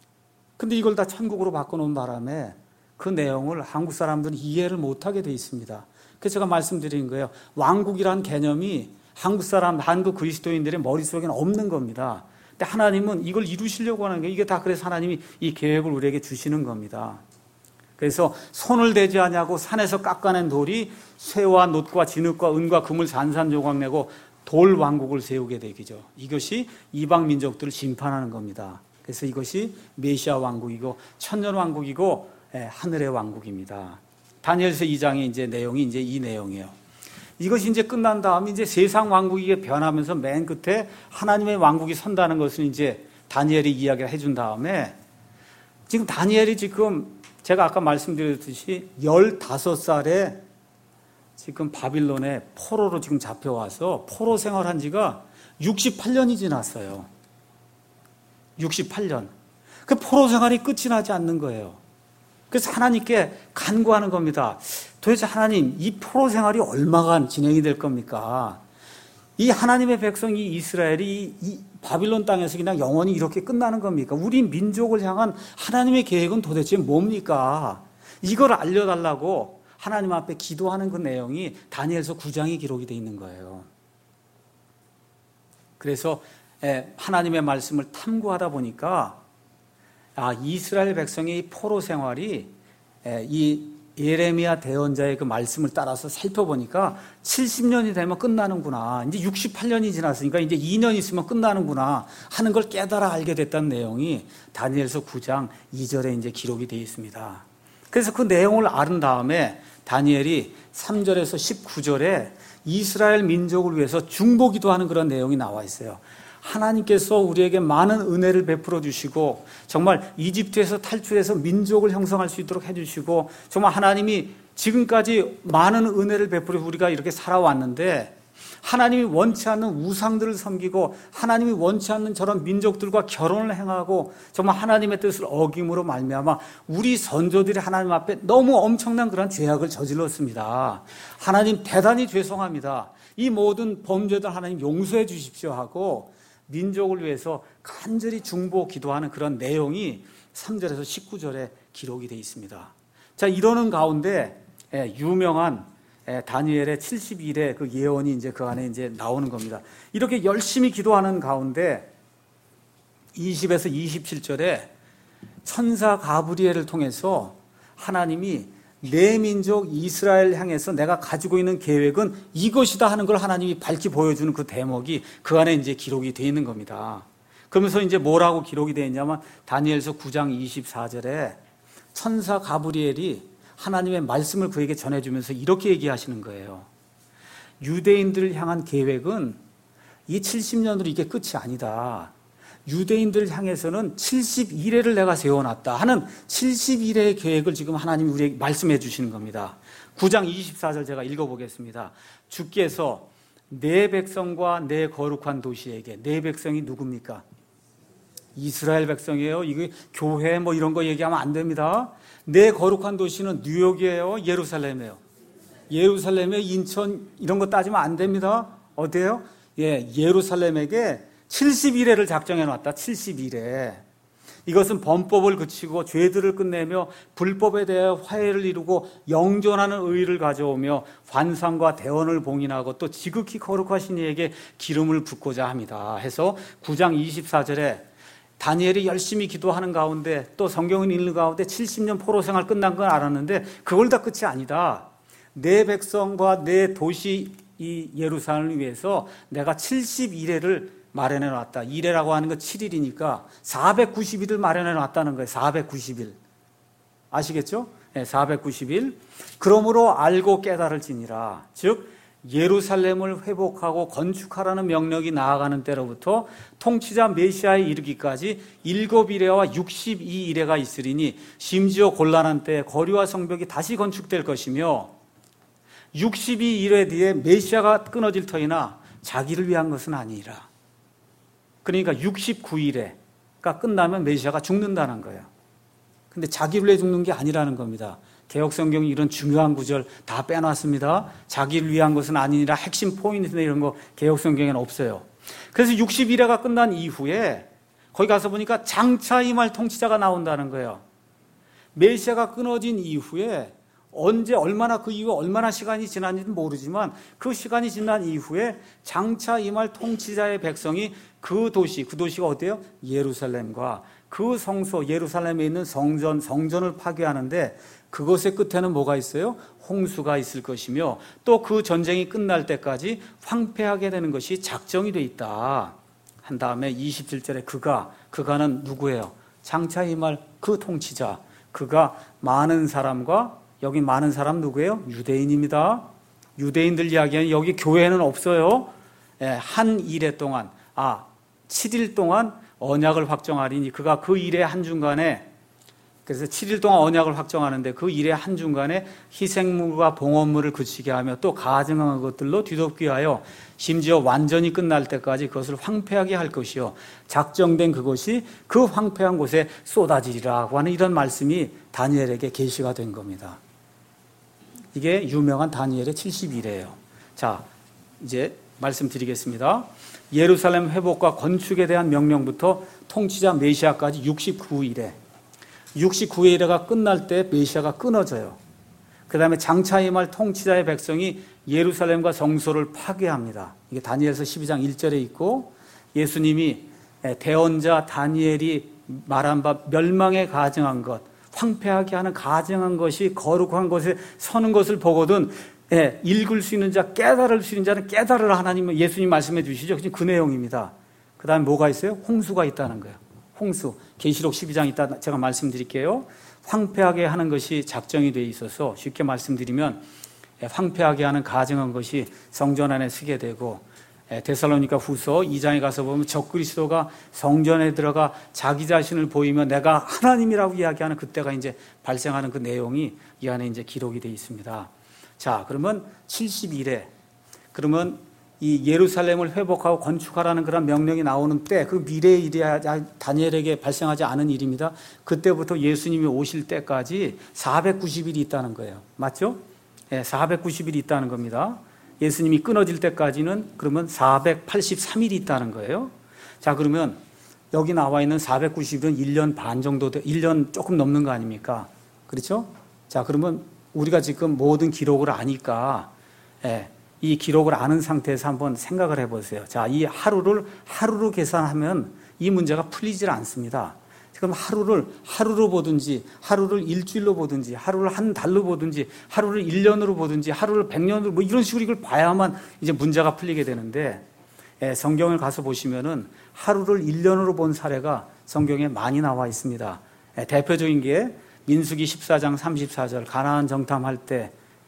근데 이걸 다 천국으로 바꿔놓은 바람에 그 내용을 한국 사람들은 이해를 못하게 돼 있습니다. 그래서 제가 말씀드린 거예요. 왕국이란 개념이 한국 사람, 한국 그리스도인들의 머릿속에는 없는 겁니다. 근데 하나님은 이걸 이루시려고 하는 게, 이게 다 그래서 하나님이 이 계획을 우리에게 주시는 겁니다. 그래서 손을 대지 아니하고 산에서 깎아낸 돌이 쇠와 놋과 진흙과 은과 금을 산산조각 내고 돌 왕국을 세우게 되기죠. 이것이 이방 민족들을 심판하는 겁니다. 그래서 이것이 메시아 왕국이고 천년 왕국이고 하늘의 왕국입니다. 다니엘서 이 장의 이제 내용이 이제 이 내용이에요. 이것이 이제 끝난 다음에 이제 세상 왕국이 변하면서 맨 끝에 하나님의 왕국이 선다는 것을 이제 다니엘이 이야기를 해준 다음에, 지금 다니엘이 지금 제가 아까 말씀드렸듯이 열다섯 살에 지금 바빌론에 포로로 지금 잡혀와서 포로 생활한 지가 육십팔 년이 지났어요. 육십팔 년. 그 포로 생활이 끝이 나지 않는 거예요. 그래서 하나님께 간구하는 겁니다. 도대체 하나님, 이 포로 생활이 얼마간 진행이 될 겁니까? 이 하나님의 백성이 이스라엘이 이 바빌론 땅에서 그냥 영원히 이렇게 끝나는 겁니까? 우리 민족을 향한 하나님의 계획은 도대체 뭡니까? 이걸 알려달라고 하나님 앞에 기도하는 그 내용이 다니엘서 구 장에 기록이 되어 있는 거예요. 그래서 하나님의 말씀을 탐구하다 보니까, 아, 이스라엘 백성의 포로 생활이 이 예레미야 대언자의 그 말씀을 따라서 살펴보니까 칠십 년이 되면 끝나는구나. 이제 육십팔 년이 지났으니까 이제 이 년 있으면 끝나는구나 하는 걸 깨달아 알게 됐다는 내용이 다니엘서 구 장 이 절에 이제 기록이 되어 있습니다. 그래서 그 내용을 아는 다음에 다니엘이 삼 절에서 십구 절에 이스라엘 민족을 위해서 중보기도하는 그런 내용이 나와 있어요. 하나님께서 우리에게 많은 은혜를 베풀어 주시고 정말 이집트에서 탈출해서 민족을 형성할 수 있도록 해주시고, 정말 하나님이 지금까지 많은 은혜를 베풀어 우리가 이렇게 살아왔는데, 하나님이 원치 않는 우상들을 섬기고 하나님이 원치 않는 저런 민족들과 결혼을 행하고 정말 하나님의 뜻을 어김으로 말미암아 우리 선조들이 하나님 앞에 너무 엄청난 그런 죄악을 저질렀습니다. 하나님 대단히 죄송합니다. 이 모든 범죄들 하나님 용서해 주십시오 하고 민족을 위해서 간절히 중보 기도하는 그런 내용이 삼 절에서 십구 절에 기록이 되어 있습니다. 자, 이러는 가운데 유명한 다니엘의 칠십일 회 그 예언이 이제 그 안에 이제 나오는 겁니다. 이렇게 열심히 기도하는 가운데 이십에서 이십칠 절에 천사 가브리엘을 통해서 하나님이 내 민족 이스라엘 향해서 내가 가지고 있는 계획은 이것이다 하는 걸 하나님이 밝히 보여주는 그 대목이 그 안에 이제 기록이 되어 있는 겁니다. 그러면서 이제 뭐라고 기록이 되어 있냐면 다니엘서 구 장 이십사 절에 천사 가브리엘이 하나님의 말씀을 그에게 전해주면서 이렇게 얘기하시는 거예요. 유대인들을 향한 계획은 이 칠십 년으로 이게 끝이 아니다. 유대인들을 향해서는 칠십일 회를 내가 세워놨다 하는 칠십일 회의 계획을 지금 하나님이 우리에게 말씀해 주시는 겁니다. 구 장 이십사 절 제가 읽어보겠습니다. 주께서 내 백성과 내 거룩한 도시에게. 내 백성이 누굽니까? 이스라엘 백성이에요. 이게 교회 뭐 이런 거 얘기하면 안 됩니다. 내 거룩한 도시는 뉴욕이에요, 예루살렘이에요? 예루살렘에 인천 이런 거 따지면 안 됩니다. 어때요? 예, 예루살렘에게 칠십일 회를 작정해 놨다. 칠십일 회. 이것은 범법을 그치고 죄들을 끝내며 불법에 대해 화해를 이루고 영존하는 의의를 가져오며 환상과 대언을 봉인하고 또 지극히 거룩하신 이에게 기름을 붓고자 합니다. 해서 구 장 이십사 절에 다니엘이 열심히 기도하는 가운데 또 성경을 읽는 가운데 칠십 년 포로 생활 끝난 건 알았는데 그걸 다 끝이 아니다. 내 백성과 내 도시 이 예루살렘을 위해서 내가 칠십일 회를 마련해 놨다. 일 회라고 하는 건 칠 일이니까 사백구십 일을 마련해 놨다는 거예요. 사백구십 일. 아시겠죠? 네, 사백구십 일. 그러므로 알고 깨달을지니라. 즉 예루살렘을 회복하고 건축하라는 명령이 나아가는 때로부터 통치자 메시아에 이르기까지 일곱 일회와 육십이 일회가 있으리니 심지어 곤란한 때에 거리와 성벽이 다시 건축될 것이며 육십이 일회 뒤에 메시아가 끊어질 터이나 자기를 위한 것은 아니라. 그러니까 육십구 일회가 끝나면 메시아가 죽는다는 거예요. 근데 자기를 위해 죽는 게 아니라는 겁니다. 개혁성경이 이런 중요한 구절 다 빼놨습니다. 자기를 위한 것은 아니라 핵심 포인트나 이런 거 개혁성경에는 없어요. 그래서 육십일 회가 끝난 이후에 거기 가서 보니까 장차 임할 통치자가 나온다는 거예요. 메시아가 끊어진 이후에 언제 얼마나 그 이후에 얼마나 시간이 지났는지는 모르지만 그 시간이 지난 이후에 장차 임할 통치자의 백성이 그 도시, 그 도시가 어때요? 예루살렘과 그 성소, 예루살렘에 있는 성전, 성전을 파괴하는데 그것의 끝에는 뭐가 있어요? 홍수가 있을 것이며 또 그 전쟁이 끝날 때까지 황폐하게 되는 것이 작정이 돼 있다. 한 다음에 이십칠 절에 그가, 그가는 누구예요? 장차 임할 그 통치자. 그가 많은 사람과 여기 많은 사람 누구예요? 유대인입니다. 유대인들 이야기는 여기 교회는 없어요. 한 일회 동안, 아, 칠 일 동안 언약을 확정하리니 그가 그 일의 한중간에 그래서 칠 일 동안 언약을 확정하는데 그 일의 한중간에 희생물과 봉헌물을 그치게 하며 또 가증한 것들로 뒤덮기 하여 심지어 완전히 끝날 때까지 그것을 황폐하게 할 것이요 작정된 그것이 그 황폐한 곳에 쏟아지리라고 하는 이런 말씀이 다니엘에게 계시가 된 겁니다. 이게 유명한 다니엘의 칠십일 회예요. 자, 이제 말씀드리겠습니다. 예루살렘 회복과 건축에 대한 명령부터 통치자 메시아까지 육십구 일회. 육십구 일회가 끝날 때 메시아가 끊어져요. 그 다음에 장차 임할 통치자의 백성이 예루살렘과 성소를 파괴합니다. 이게 다니엘서 십이 장 일 절에 있고 예수님이 대언자 다니엘이 말한 바 멸망에 가증한 것, 황폐하게 하는 가증한 것이 거룩한 곳에 서는 것을 보거든 예, 읽을 수 있는 자, 깨달을 수 있는 자는 깨달으라 하나님은 예수님 말씀해 주시죠. 그 내용입니다. 그 다음에 뭐가 있어요? 홍수가 있다는 거예요. 홍수. 계시록 십이 장 있다 제가 말씀드릴게요. 황폐하게 하는 것이 작정이 되어 있어서 쉽게 말씀드리면 황폐하게 하는 가증한 것이 성전 안에 서게 되고 데살로니가 후서 이 장에 가서 보면 적그리스도가 성전에 들어가 자기 자신을 보이며 내가 하나님이라고 이야기하는 그때가 이제 발생하는 그 내용이 이 안에 이제 기록이 되어 있습니다. 자, 그러면 칠십일 회. 그러면 이 예루살렘을 회복하고 건축하라는 그런 명령이 나오는 때 그 미래의 일이 다니엘에게 발생하지 않은 일입니다. 그때부터 예수님이 오실 때까지 사백구십 일이 있다는 거예요. 맞죠? 네, 사백구십 일이 있다는 겁니다. 예수님이 끊어질 때까지는 그러면 사백팔십삼 일이 있다는 거예요. 자, 그러면 여기 나와 있는 사백구십 일은 일 년 반 정도, 일 년 조금 넘는 거 아닙니까? 그렇죠? 자, 그러면 우리가 지금 모든 기록을 아니까, 예, 이 기록을 아는 상태에서 한번 생각을 해보세요. 자, 이 하루를 하루로 계산하면 이 문제가 풀리질 않습니다. 그럼 하루를 하루로 보든지, 하루를 일주일로 보든지, 하루를 한 달로 보든지, 하루를 일 년으로 보든지, 하루를 백 년으로 뭐 이런 식으로 이걸 봐야만 이제 문제가 풀리게 되는데, 예, 성경을 가서 보시면은 하루를 일 년으로 본 사례가 성경에 많이 나와 있습니다. 예, 대표적인 게 민수기 십사 장 삼십사 절 가나안 정탐할 때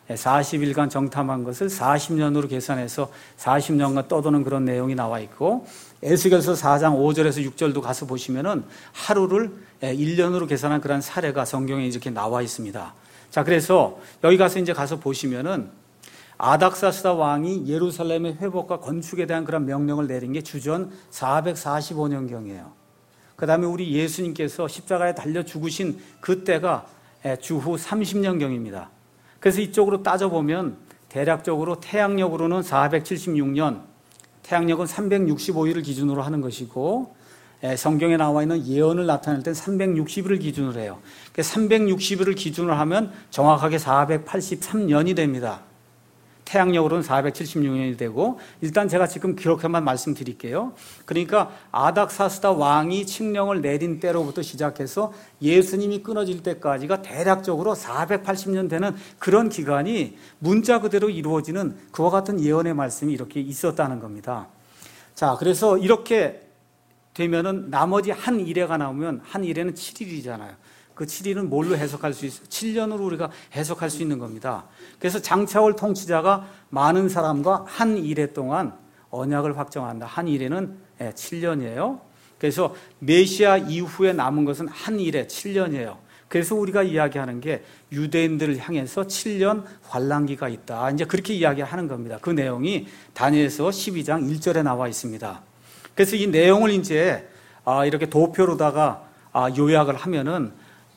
사십 일간 정탐한 것을 사십 년으로 계산해서 사십 년간 떠도는 그런 내용이 나와 있고 에스겔서 사 장 오 절에서 육 절도 가서 보시면은 하루를 일 년으로 계산한 그런 사례가 성경에 이렇게 나와 있습니다. 자, 그래서 여기 가서 이제 가서 보시면은 아닥사스다 왕이 예루살렘의 회복과 건축에 대한 그런 명령을 내린 게 주전 사백사십오 년경이에요. 그 다음에 우리 예수님께서 십자가에 달려 죽으신 그때가 주후 삼십 년경입니다. 그래서 이쪽으로 따져보면 대략적으로 태양력으로는 사백칠십육 년, 태양력은 삼백육십오 일을 기준으로 하는 것이고, 성경에 나와 있는 예언을 나타낼 땐 삼백육십 일을 기준으로 해요. 삼백육십 일을 기준으로 하면 정확하게 사백팔십삼 년이 됩니다. 태양력으로는 사백칠십육 년이 되고, 일단 제가 지금 기록해만 말씀드릴게요. 그러니까 아닥사스다 왕이 칙령을 내린 때로부터 시작해서 예수님이 끊어질 때까지가 대략적으로 사백팔십 년 되는 그런 기간이 문자 그대로 이루어지는 그와 같은 예언의 말씀이 이렇게 있었다는 겁니다. 자, 그래서 이렇게 되면은 나머지 한 일회가 나오면 한 일회는 칠 일이잖아요. 그 칠 일은 뭘로 해석할 수 있어요? 칠 년으로 우리가 해석할 수 있는 겁니다. 그래서 장차올 통치자가 많은 사람과 한 일회 동안 언약을 확정한다. 한 일회는 칠 년이에요. 그래서 메시아 이후에 남은 것은 한 일회 칠 년이에요. 그래서 우리가 이야기하는 게 유대인들을 향해서 칠 년 환란기가 있다. 이제 그렇게 이야기하는 겁니다. 그 내용이 다니엘서 십이 장 일 절에 나와 있습니다. 그래서 이 내용을 이제 이렇게 도표로다가 요약을 하면은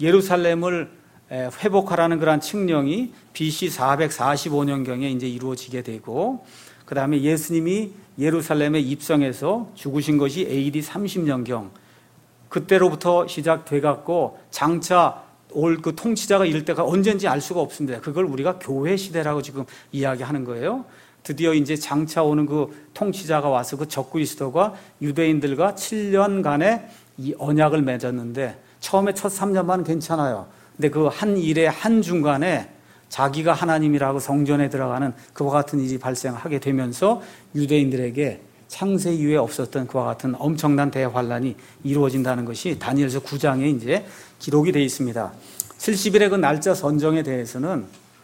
예루살렘을 회복하라는 그러한 칙령이 비씨 사백사십오 년경에 이제 이루어지게 되고, 그 다음에 예수님이 예루살렘에 입성해서 죽으신 것이 에이디 삼십 년경, 그때로부터 시작돼 갖고 장차 올 그 통치자가 이를 때가 언제인지 알 수가 없습니다. 그걸 우리가 교회 시대라고 지금 이야기하는 거예요. 드디어 이제 장차 오는 그 통치자가 와서 그 적그리스도가 유대인들과 칠 년간의 이 언약을 맺었는데, 처음에 첫 삼 년만 괜찮아요. 근데 그 한 일의 한 중간에 자기가 하나님이라고 성전에 들어가는 그와 같은 일이 발생하게 되면서 유대인들에게 창세 이후에 없었던 그와 같은 엄청난 대환란이 이루어진다는 것이 다니엘서 구 장에 이제 기록이 되어 있습니다. 칠십 일의 그 날짜 선정에 대해서는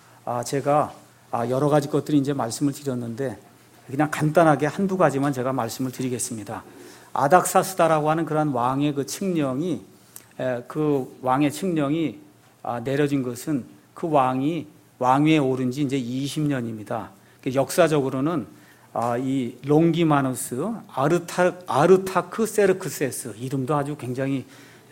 제가 여러 가지 것들이 이제 말씀을 드렸는데, 그냥 간단하게 한두 가지만 제가 말씀을 드리겠습니다. 아닥사스다라고 하는 그런 왕의 그 칙령이, 그 왕의 칙령이 내려진 것은 그 왕이 왕위에 오른 지 이제 이십 년입니다. 역사적으로는 이 롱기마누스 아르타, 아르타크 세르크세스, 이름도 아주 굉장히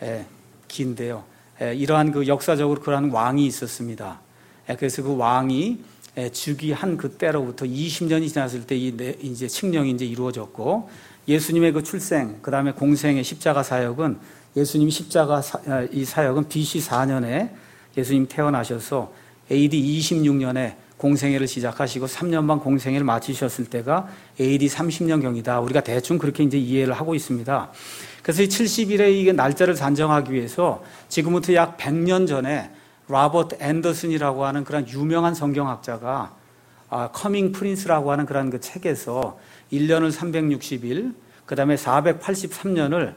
긴데요. 이러한 그 역사적으로 그러한 왕이 있었습니다. 그래서 그 왕이 즉위한 그때로부터 이십 년이 지났을 때 이 이제 칙령이 이제 이루어졌고, 예수님의 그 출생, 그 다음에 공생의 십자가 사역은, 예수님 십자가 사, 이 사역은 비씨 사 년에 예수님 태어나셔서 에이디 이십육 년에 공생애를 시작하시고 삼 년 반 공생애를 마치셨을 때가 에이디 삼십 년경이다. 우리가 대충 그렇게 이제 이해를 하고 있습니다. 그래서 이 칠십 일의 이 날짜를 산정하기 위해서 지금부터 약 백 년 전에 로버트 앤더슨이라고 하는 그런 유명한 성경학자가 커밍 프린스라고 하는 그런 그 책에서 일 년을 삼백육십 일, 그 다음에 사백팔십삼 년을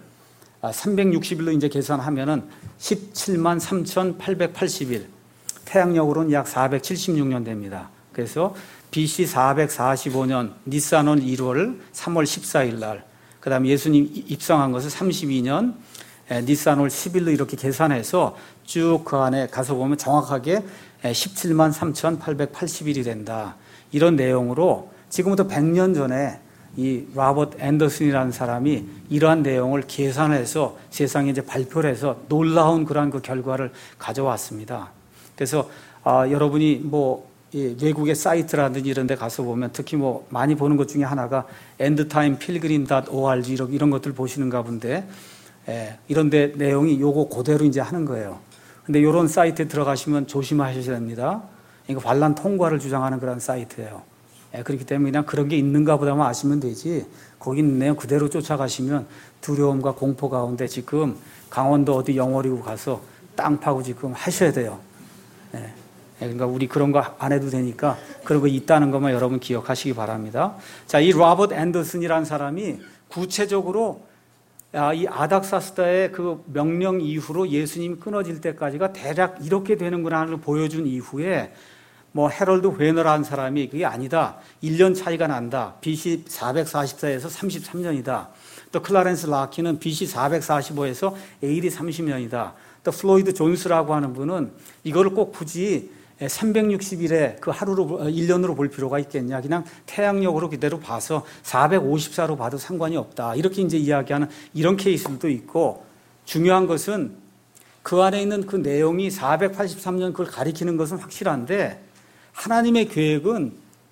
삼백육십 일로 이제 계산하면은 십칠만 삼천팔백팔십 일, 태양력으로는 약 사백칠십육 년 됩니다. 그래서 비씨 사백사십오 년 니산월 일월 삼월 십사일 날, 그 다음에 예수님 입성한 것은 삼십이 년 니산월 십 일로 이렇게 계산해서 쭉 그 안에 가서 보면 정확하게 십칠만 삼천팔백팔십 일이 된다. 이런 내용으로 지금부터 백 년 전에 이 로버트 앤더슨이라는 사람이 이러한 내용을 계산해서 세상에 이제 발표를 해서 놀라운 그러한 그 결과를 가져왔습니다. 그래서 아, 여러분이 뭐 이 외국의 사이트라든지 이런 데 가서 보면, 특히 뭐 많이 보는 것 중에 하나가 엔드타임 필그림 닷 오알지 이런, 이런 것들 보시는가 본데, 예, 이런 데 내용이 요거 그대로 이제 하는 거예요. 근데 이런 사이트에 들어가시면 조심하셔야 됩니다. 이거 반란 통과를 주장하는 그런 사이트예요. 예, 그렇기 때문에 그냥 그런 게 있는가 보다만 아시면 되지, 거기 있는 내용 그대로 쫓아가시면 두려움과 공포 가운데 지금 강원도 어디 영월이고 가서 땅 파고 지금 하셔야 돼요. 예, 그러니까 우리 그런 거 안 해도 되니까 그런 거 있다는 것만 여러분 기억하시기 바랍니다. 자, 이 로버트 앤더슨이라는 사람이 구체적으로 이 아닥사스다의 그 명령 이후로 예수님이 끊어질 때까지가 대략 이렇게 되는구나를 보여준 이후에, 뭐 헤럴드 회너라는 사람이 그게 아니다, 일 년 차이가 난다, 비씨 사백사십사에서 삼십삼 년이다. 또 클라렌스 라키는 비씨 사백사십오에서 에이디 삼십 년이다. 또 플로이드 존스라고 하는 분은 이거를 꼭 굳이 삼백육십 일에 그 하루로, 일 년으로 볼 필요가 있겠냐. 그냥 태양력으로 그대로 봐서 사백오십사로 봐도 상관이 없다. 이렇게 이제 이야기하는 이런 케이스도 있고, 중요한 것은 그 안에 있는 그 내용이 사백팔십삼 년 그걸 가리키는 것은 확실한데, 하나님의 계획은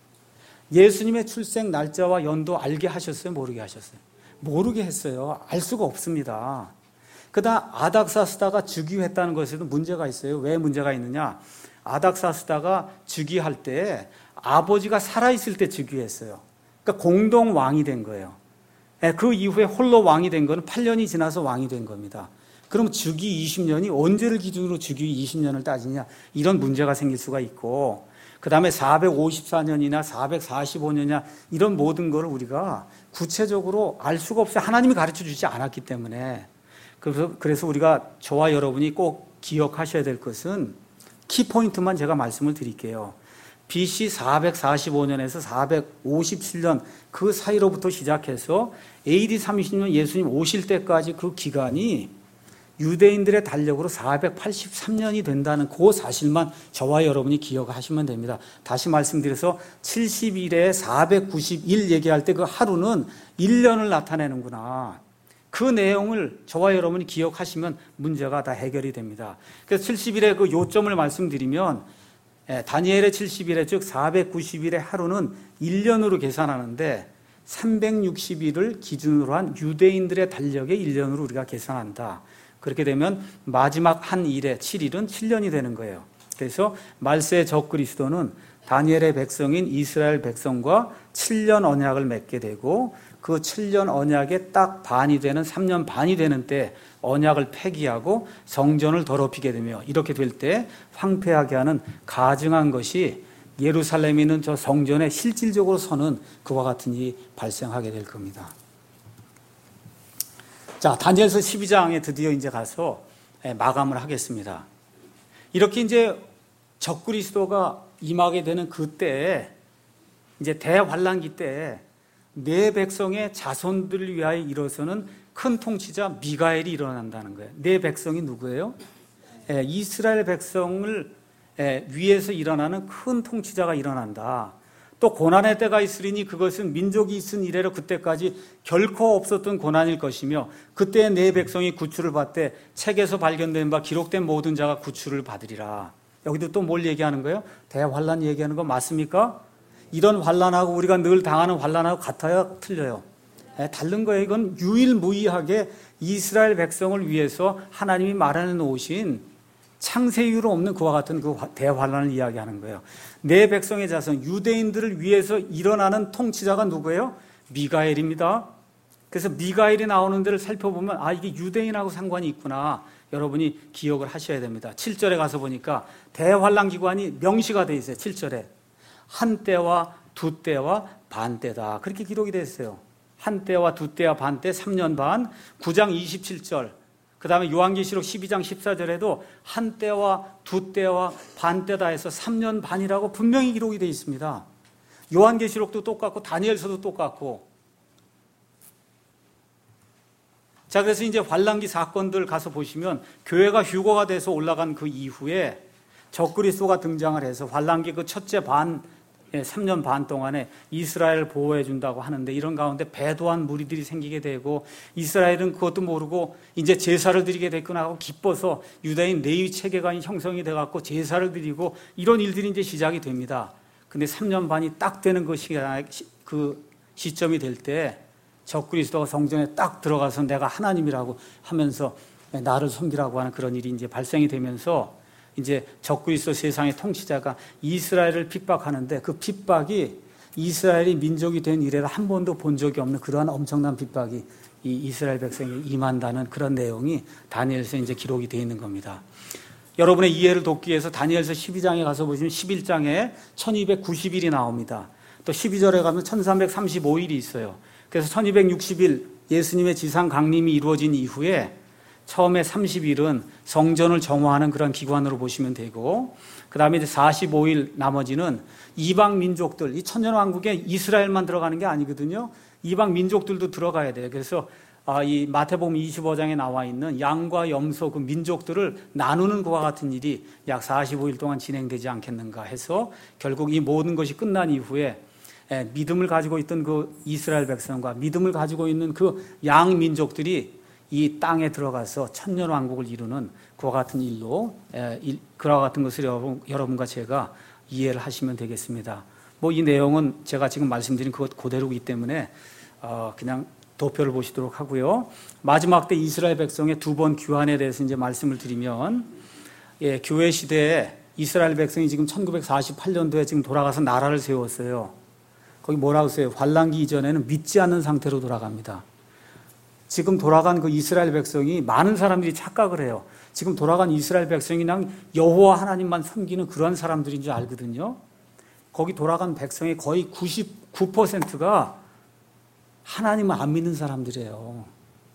예수님의 출생 날짜와 연도 알게 하셨어요? 모르게 하셨어요? 모르게 했어요. 알 수가 없습니다. 그 다음 아닥사스다가 즉위했다는 것에도 문제가 있어요. 왜 문제가 있느냐? 아닥사스다가 즉위할 때 아버지가 살아있을 때 즉위했어요. 그러니까 공동 왕이 된 거예요. 그 이후에 홀로 왕이 된 거는 팔 년이 지나서 왕이 된 겁니다. 그럼 즉위 이십 년이 언제를 기준으로 즉위 이십 년을 따지냐? 이런 문제가 생길 수가 있고, 그 다음에 사백오십사 년이나 사백사십오 년이나 이런 모든 걸 우리가 구체적으로 알 수가 없어요. 하나님이 가르쳐 주지 않았기 때문에. 그래서, 그래서 우리가 저와 여러분이 꼭 기억하셔야 될 것은 키포인트만 제가 말씀을 드릴게요. 비씨 사백사십오 년에서 사백오십칠 년 그 사이로부터 시작해서 에이디 삼십 년 예수님 오실 때까지 그 기간이 유대인들의 달력으로 사백팔십삼 년이 된다는 그 사실만 저와 여러분이 기억하시면 됩니다. 다시 말씀드려서 칠십 일에 사백구십일 얘기할 때 그 하루는 일 년을 나타내는구나. 그 내용을 저와 여러분이 기억하시면 문제가 다 해결이 됩니다. 그래서 칠십 일의 그 요점을 말씀드리면, 다니엘의 칠십 일에 즉 사백구십 일의 하루는 일 년으로 계산하는데 삼백육십 일을 기준으로 한 유대인들의 달력의 일 년으로 우리가 계산한다. 그렇게 되면 마지막 한 일에 칠 일은 칠 년이 되는 거예요. 그래서 말세의 적그리스도는 다니엘의 백성인 이스라엘 백성과 칠 년 언약을 맺게 되고, 그 칠 년 언약의 딱 반이 되는 삼 년 반이 되는 때 언약을 폐기하고 성전을 더럽히게 되며, 이렇게 될 때 황폐하게 하는 가증한 것이 예루살렘에 있는 저 성전에 실질적으로 서는 그와 같은 일이 발생하게 될 겁니다. 자, 다니엘서 십이 장에 드디어 이제 가서 마감을 하겠습니다. 이렇게 이제 적그리스도가 임하게 되는 그때에, 이제 대환란기 때 내 백성의 자손들을 위하여 일어서는 큰 통치자 미가엘이 일어난다는 거예요. 내 백성이 누구예요? 예, 이스라엘 백성을 예, 위에서 일어나는 큰 통치자가 일어난다. 또 고난의 때가 있으리니 그것은 민족이 있은 이래로 그때까지 결코 없었던 고난일 것이며, 그때 내 백성이 구출을 받되 책에서 발견된 바 기록된 모든 자가 구출을 받으리라. 여기도 또 뭘 얘기하는 거예요? 대환란 얘기하는 거 맞습니까? 이런 환란하고 우리가 늘 당하는 환란하고 같아요? 틀려요? 네, 다른 거예요. 이건 유일무이하게 이스라엘 백성을 위해서 하나님이 마련해 놓으신 창세 이후로 없는 그와 같은 그 대환란을 이야기하는 거예요. 내 백성의 자손 유대인들을 위해서 일어나는 통치자가 누구예요? 미가엘입니다. 그래서 미가엘이 나오는 데를 살펴보면 아, 이게 유대인하고 상관이 있구나. 여러분이 기억을 하셔야 됩니다. 칠 절에 가서 보니까 대환란 기관이 명시가 되어 있어요. 칠 절에 한 때와 두 때와 반 때다. 그렇게 기록이 되어 있어요. 한 때와 두 때와 반 때 삼 년 반. 구 장 이십칠 절. 그 다음에 요한계시록 십이 장 십사 절에도 한 때와 두 때와 반 때다 해서 삼 년 반이라고 분명히 기록이 되어 있습니다. 요한계시록도 똑같고 다니엘서도 똑같고. 자, 그래서 이제 환란기 사건들 가서 보시면 교회가 휴거가 돼서 올라간 그 이후에 적그리스도가 등장을 해서 환란기 그 첫째 반, 삼 년 반 동안에 이스라엘을 보호해 준다고 하는데, 이런 가운데 배도한 무리들이 생기게 되고, 이스라엘은 그것도 모르고 이제 제사를 드리게 됐구나 하고 기뻐서 유다인 레위 체계가 형성이 돼갖고 제사를 드리고, 이런 일들이 이제 시작이 됩니다. 근데 삼 년 반이 딱 되는 그 시간, 그 시점이 될 때 적그리스도가 성전에 딱 들어가서 내가 하나님이라고 하면서 나를 섬기라고 하는 그런 일이 이제 발생이 되면서, 이제 적그리스도 세상의 통치자가 이스라엘을 핍박하는데, 그 핍박이 이스라엘이 민족이 된 이래로 한 번도 본 적이 없는 그러한 엄청난 핍박이 이 이스라엘 백성에 임한다는 그런 내용이 다니엘서에 이제 기록이 되어 있는 겁니다. 여러분의 이해를 돕기 위해서 다니엘서 십이 장에 가서 보시면 십일 장에 천이백구십 일이 나옵니다. 또 십이 절에 가면 천삼백삼십오 일이 있어요. 그래서 천이백육십 일 예수님의 지상 강림이 이루어진 이후에 처음에 삼십 일은 성전을 정화하는 그런 기관으로 보시면 되고, 그 다음에 이제 사십오 일 나머지는 이방 민족들, 이 천년왕국에 이스라엘만 들어가는 게 아니거든요. 이방 민족들도 들어가야 돼요. 그래서 아, 이 마태복음 이십오 장에 나와 있는 양과 염소 그 민족들을 나누는 것과 같은 일이 약 사십오 일 동안 진행되지 않겠는가 해서 결국 이 모든 것이 끝난 이후에 예, 믿음을 가지고 있던 그 이스라엘 백성과 믿음을 가지고 있는 그 양 민족들이 이 땅에 들어가서 천년 왕국을 이루는 그와 같은 일로 예, 일, 그와 같은 것을 여러분, 여러분과 제가 이해를 하시면 되겠습니다. 뭐 이 내용은 제가 지금 말씀드린 그것 그대로이기 때문에 어, 그냥 도표를 보시도록 하고요. 마지막 때 이스라엘 백성의 두 번 귀환에 대해서 이제 말씀을 드리면, 예, 교회 시대에 이스라엘 백성이 지금 천구백사십팔 년도에 지금 돌아가서 나라를 세웠어요. 거기 뭐라고 써요? 환란기 이전에는 믿지 않는 상태로 돌아갑니다. 지금 돌아간 그 이스라엘 백성이 많은 사람들이 착각을 해요. 지금 돌아간 이스라엘 백성이 그냥 여호와 하나님만 섬기는 그런 사람들인 줄 알거든요. 거기 돌아간 백성의 거의 구십구 퍼센트가 하나님을 안 믿는 사람들이에요.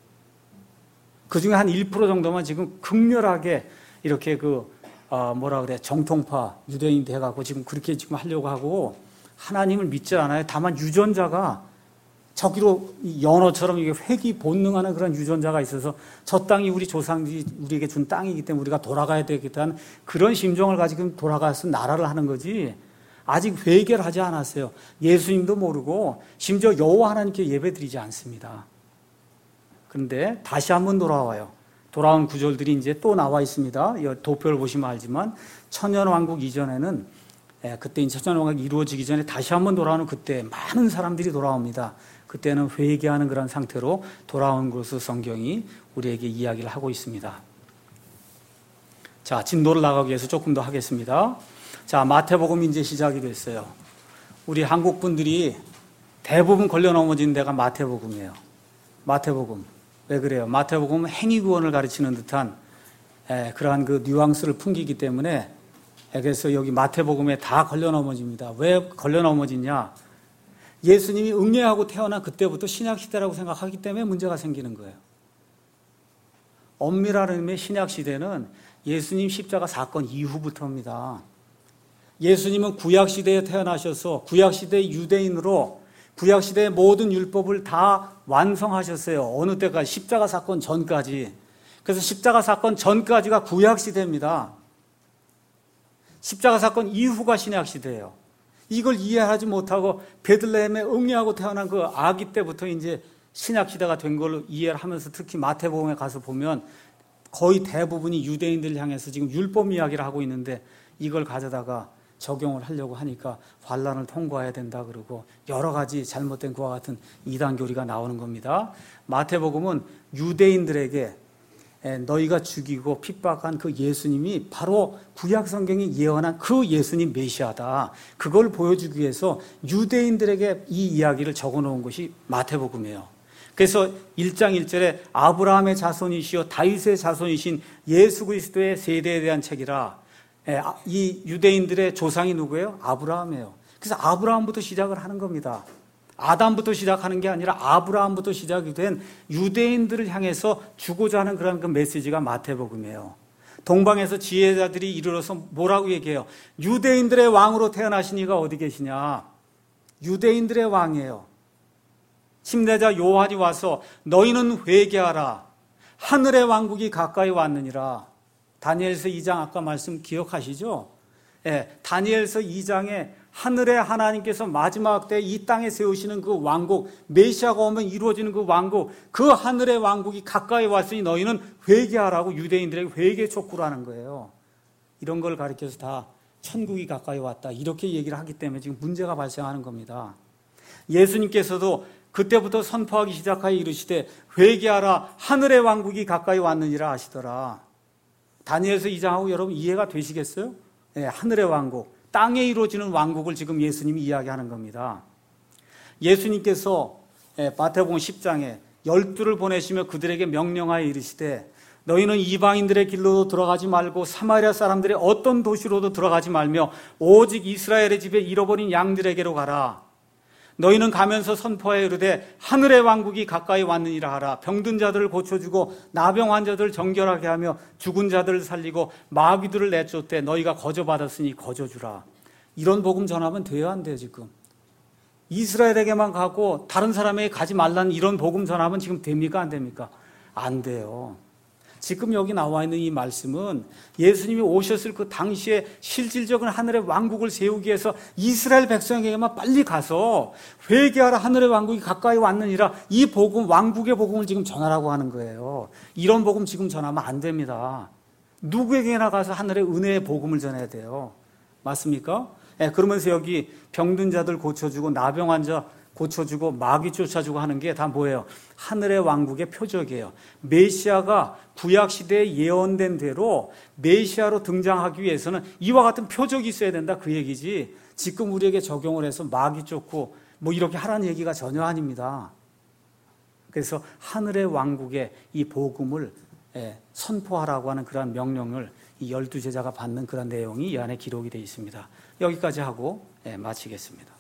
그 중에 한 일 퍼센트 정도만 지금 극렬하게 이렇게 그, 어, 뭐라 그래, 정통파 유대인 돼갖고 지금 그렇게 지금 하려고 하고 하나님을 믿지 않아요. 다만 유전자가 저기로 연어처럼 이게 회귀 본능하는 그런 유전자가 있어서 저 땅이 우리 조상들이 우리에게 준 땅이기 때문에 우리가 돌아가야 되겠다는 그런 심정을 가지고 돌아가서 나라를 하는 거지 아직 회개를 하지 않았어요. 예수님도 모르고 심지어 여호와 하나님께 예배드리지 않습니다. 그런데 다시 한번 돌아와요. 돌아온 구절들이 이제 또 나와 있습니다. 이 도표를 보시면 알지만 천년왕국 이전에는 예, 그때 천년왕국이 이루어지기 전에 다시 한번 돌아오는 그때 많은 사람들이 돌아옵니다. 그때는 회개하는 그런 상태로 돌아온 것으로 성경이 우리에게 이야기를 하고 있습니다. 자, 진도를 나가기 위해서 조금 더 하겠습니다. 자, 마태복음이 이제 시작이 됐어요. 우리 한국 분들이 대부분 걸려 넘어진 데가 마태복음이에요. 마태복음. 왜 그래요? 마태복음은 행위구원을 가르치는 듯한 에, 그러한 그 뉘앙스를 풍기기 때문에 그래서 여기 마태복음에 다 걸려 넘어집니다. 왜 걸려 넘어지냐? 예수님이 응애하고 태어난 그때부터 신약시대라고 생각하기 때문에 문제가 생기는 거예요. 엄밀한 의미의 신약시대는 예수님 십자가 사건 이후부터입니다. 예수님은 구약시대에 태어나셔서 구약시대의 유대인으로 구약시대의 모든 율법을 다 완성하셨어요. 어느 때까지? 십자가 사건 전까지. 그래서 십자가 사건 전까지가 구약시대입니다. 십자가 사건 이후가 신약시대예요. 이걸 이해하지 못하고 베들레헴에 응애하고 태어난 그 아기 때부터 이제 신약시대가 된 걸로 이해를 하면서 특히 마태복음에 가서 보면 거의 대부분이 유대인들 향해서 지금 율법 이야기를 하고 있는데 이걸 가져다가 적용을 하려고 하니까 환란을 통과해야 된다 그러고 여러 가지 잘못된 그와 같은 이단 교리가 나오는 겁니다. 마태복음은 유대인들에게 너희가 죽이고 핍박한 그 예수님이 바로 구약 성경이 예언한 그 예수님 메시아다. 그걸 보여주기 위해서 유대인들에게 이 이야기를 적어놓은 것이 마태복음이에요. 그래서 일 장 일 절에 아브라함의 자손이시요 다윗의 자손이신 예수 그리스도의 세대에 대한 책이라. 이 유대인들의 조상이 누구예요? 아브라함이에요. 그래서 아브라함부터 시작을 하는 겁니다. 아담부터 시작하는 게 아니라 아브라함부터 시작이 된 유대인들을 향해서 주고자 하는 그런 그 메시지가 마태복음이에요. 동방에서 지혜자들이 이르러서 뭐라고 얘기해요? 유대인들의 왕으로 태어나신 이가 어디 계시냐? 유대인들의 왕이에요. 침례자 요한이 와서 너희는 회개하라. 하늘의 왕국이 가까이 왔느니라. 다니엘서 이 장 아까 말씀 기억하시죠? 예, 다니엘서 이 장에 하늘의 하나님께서 마지막 때 이 땅에 세우시는 그 왕국, 메시아가 오면 이루어지는 그 왕국, 그 하늘의 왕국이 가까이 왔으니 너희는 회개하라고 유대인들에게 회개 촉구를 하는 거예요. 이런 걸 가리켜서 다 천국이 가까이 왔다 이렇게 얘기를 하기 때문에 지금 문제가 발생하는 겁니다. 예수님께서도 그때부터 선포하기 시작하여 이르시되 회개하라 하늘의 왕국이 가까이 왔느니라 하시더라. 다니엘서 이 장하고 여러분 이해가 되시겠어요? 네, 하늘의 왕국, 땅에 이루어지는 왕국을 지금 예수님이 이야기하는 겁니다. 예수님께서 마태복음 십 장에 열두를 보내시며 그들에게 명령하여 이르시되 너희는 이방인들의 길로도 들어가지 말고 사마리아 사람들의 어떤 도시로도 들어가지 말며 오직 이스라엘의 집에 잃어버린 양들에게로 가라. 너희는 가면서 선포하여 이르되 하늘의 왕국이 가까이 왔느니라 하라. 병든 자들을 고쳐주고 나병 환자들을 정결하게 하며 죽은 자들을 살리고 마귀들을 내쫓되 너희가 거저받았으니 거저주라. 이런 복음 전하면 돼요, 안 돼요 지금? 이스라엘에게만 가고 다른 사람에게 가지 말라는 이런 복음 전하면 지금 됩니까? 안 됩니까? 안 돼요. 지금 여기 나와 있는 이 말씀은 예수님이 오셨을 그 당시에 실질적인 하늘의 왕국을 세우기 위해서 이스라엘 백성에게만 빨리 가서 회개하라, 하늘의 왕국이 가까이 왔느니라, 이 복음, 왕국의 복음을 지금 전하라고 하는 거예요. 이런 복음 지금 전하면 안 됩니다. 누구에게나 가서 하늘의 은혜의 복음을 전해야 돼요. 맞습니까? 네, 그러면서 여기 병든 자들 고쳐주고 나병 환자 고쳐주고 마귀 쫓아주고 하는 게 다 뭐예요? 하늘의 왕국의 표적이에요. 메시아가 구약시대에 예언된 대로 메시아로 등장하기 위해서는 이와 같은 표적이 있어야 된다, 그 얘기지, 지금 우리에게 적용을 해서 마귀 쫓고 뭐 이렇게 하라는 얘기가 전혀 아닙니다. 그래서 하늘의 왕국의 이 복음을 선포하라고 하는 그런 명령을 이 열두 제자가 받는 그런 내용이 이 안에 기록이 되어 있습니다. 여기까지 하고 마치겠습니다.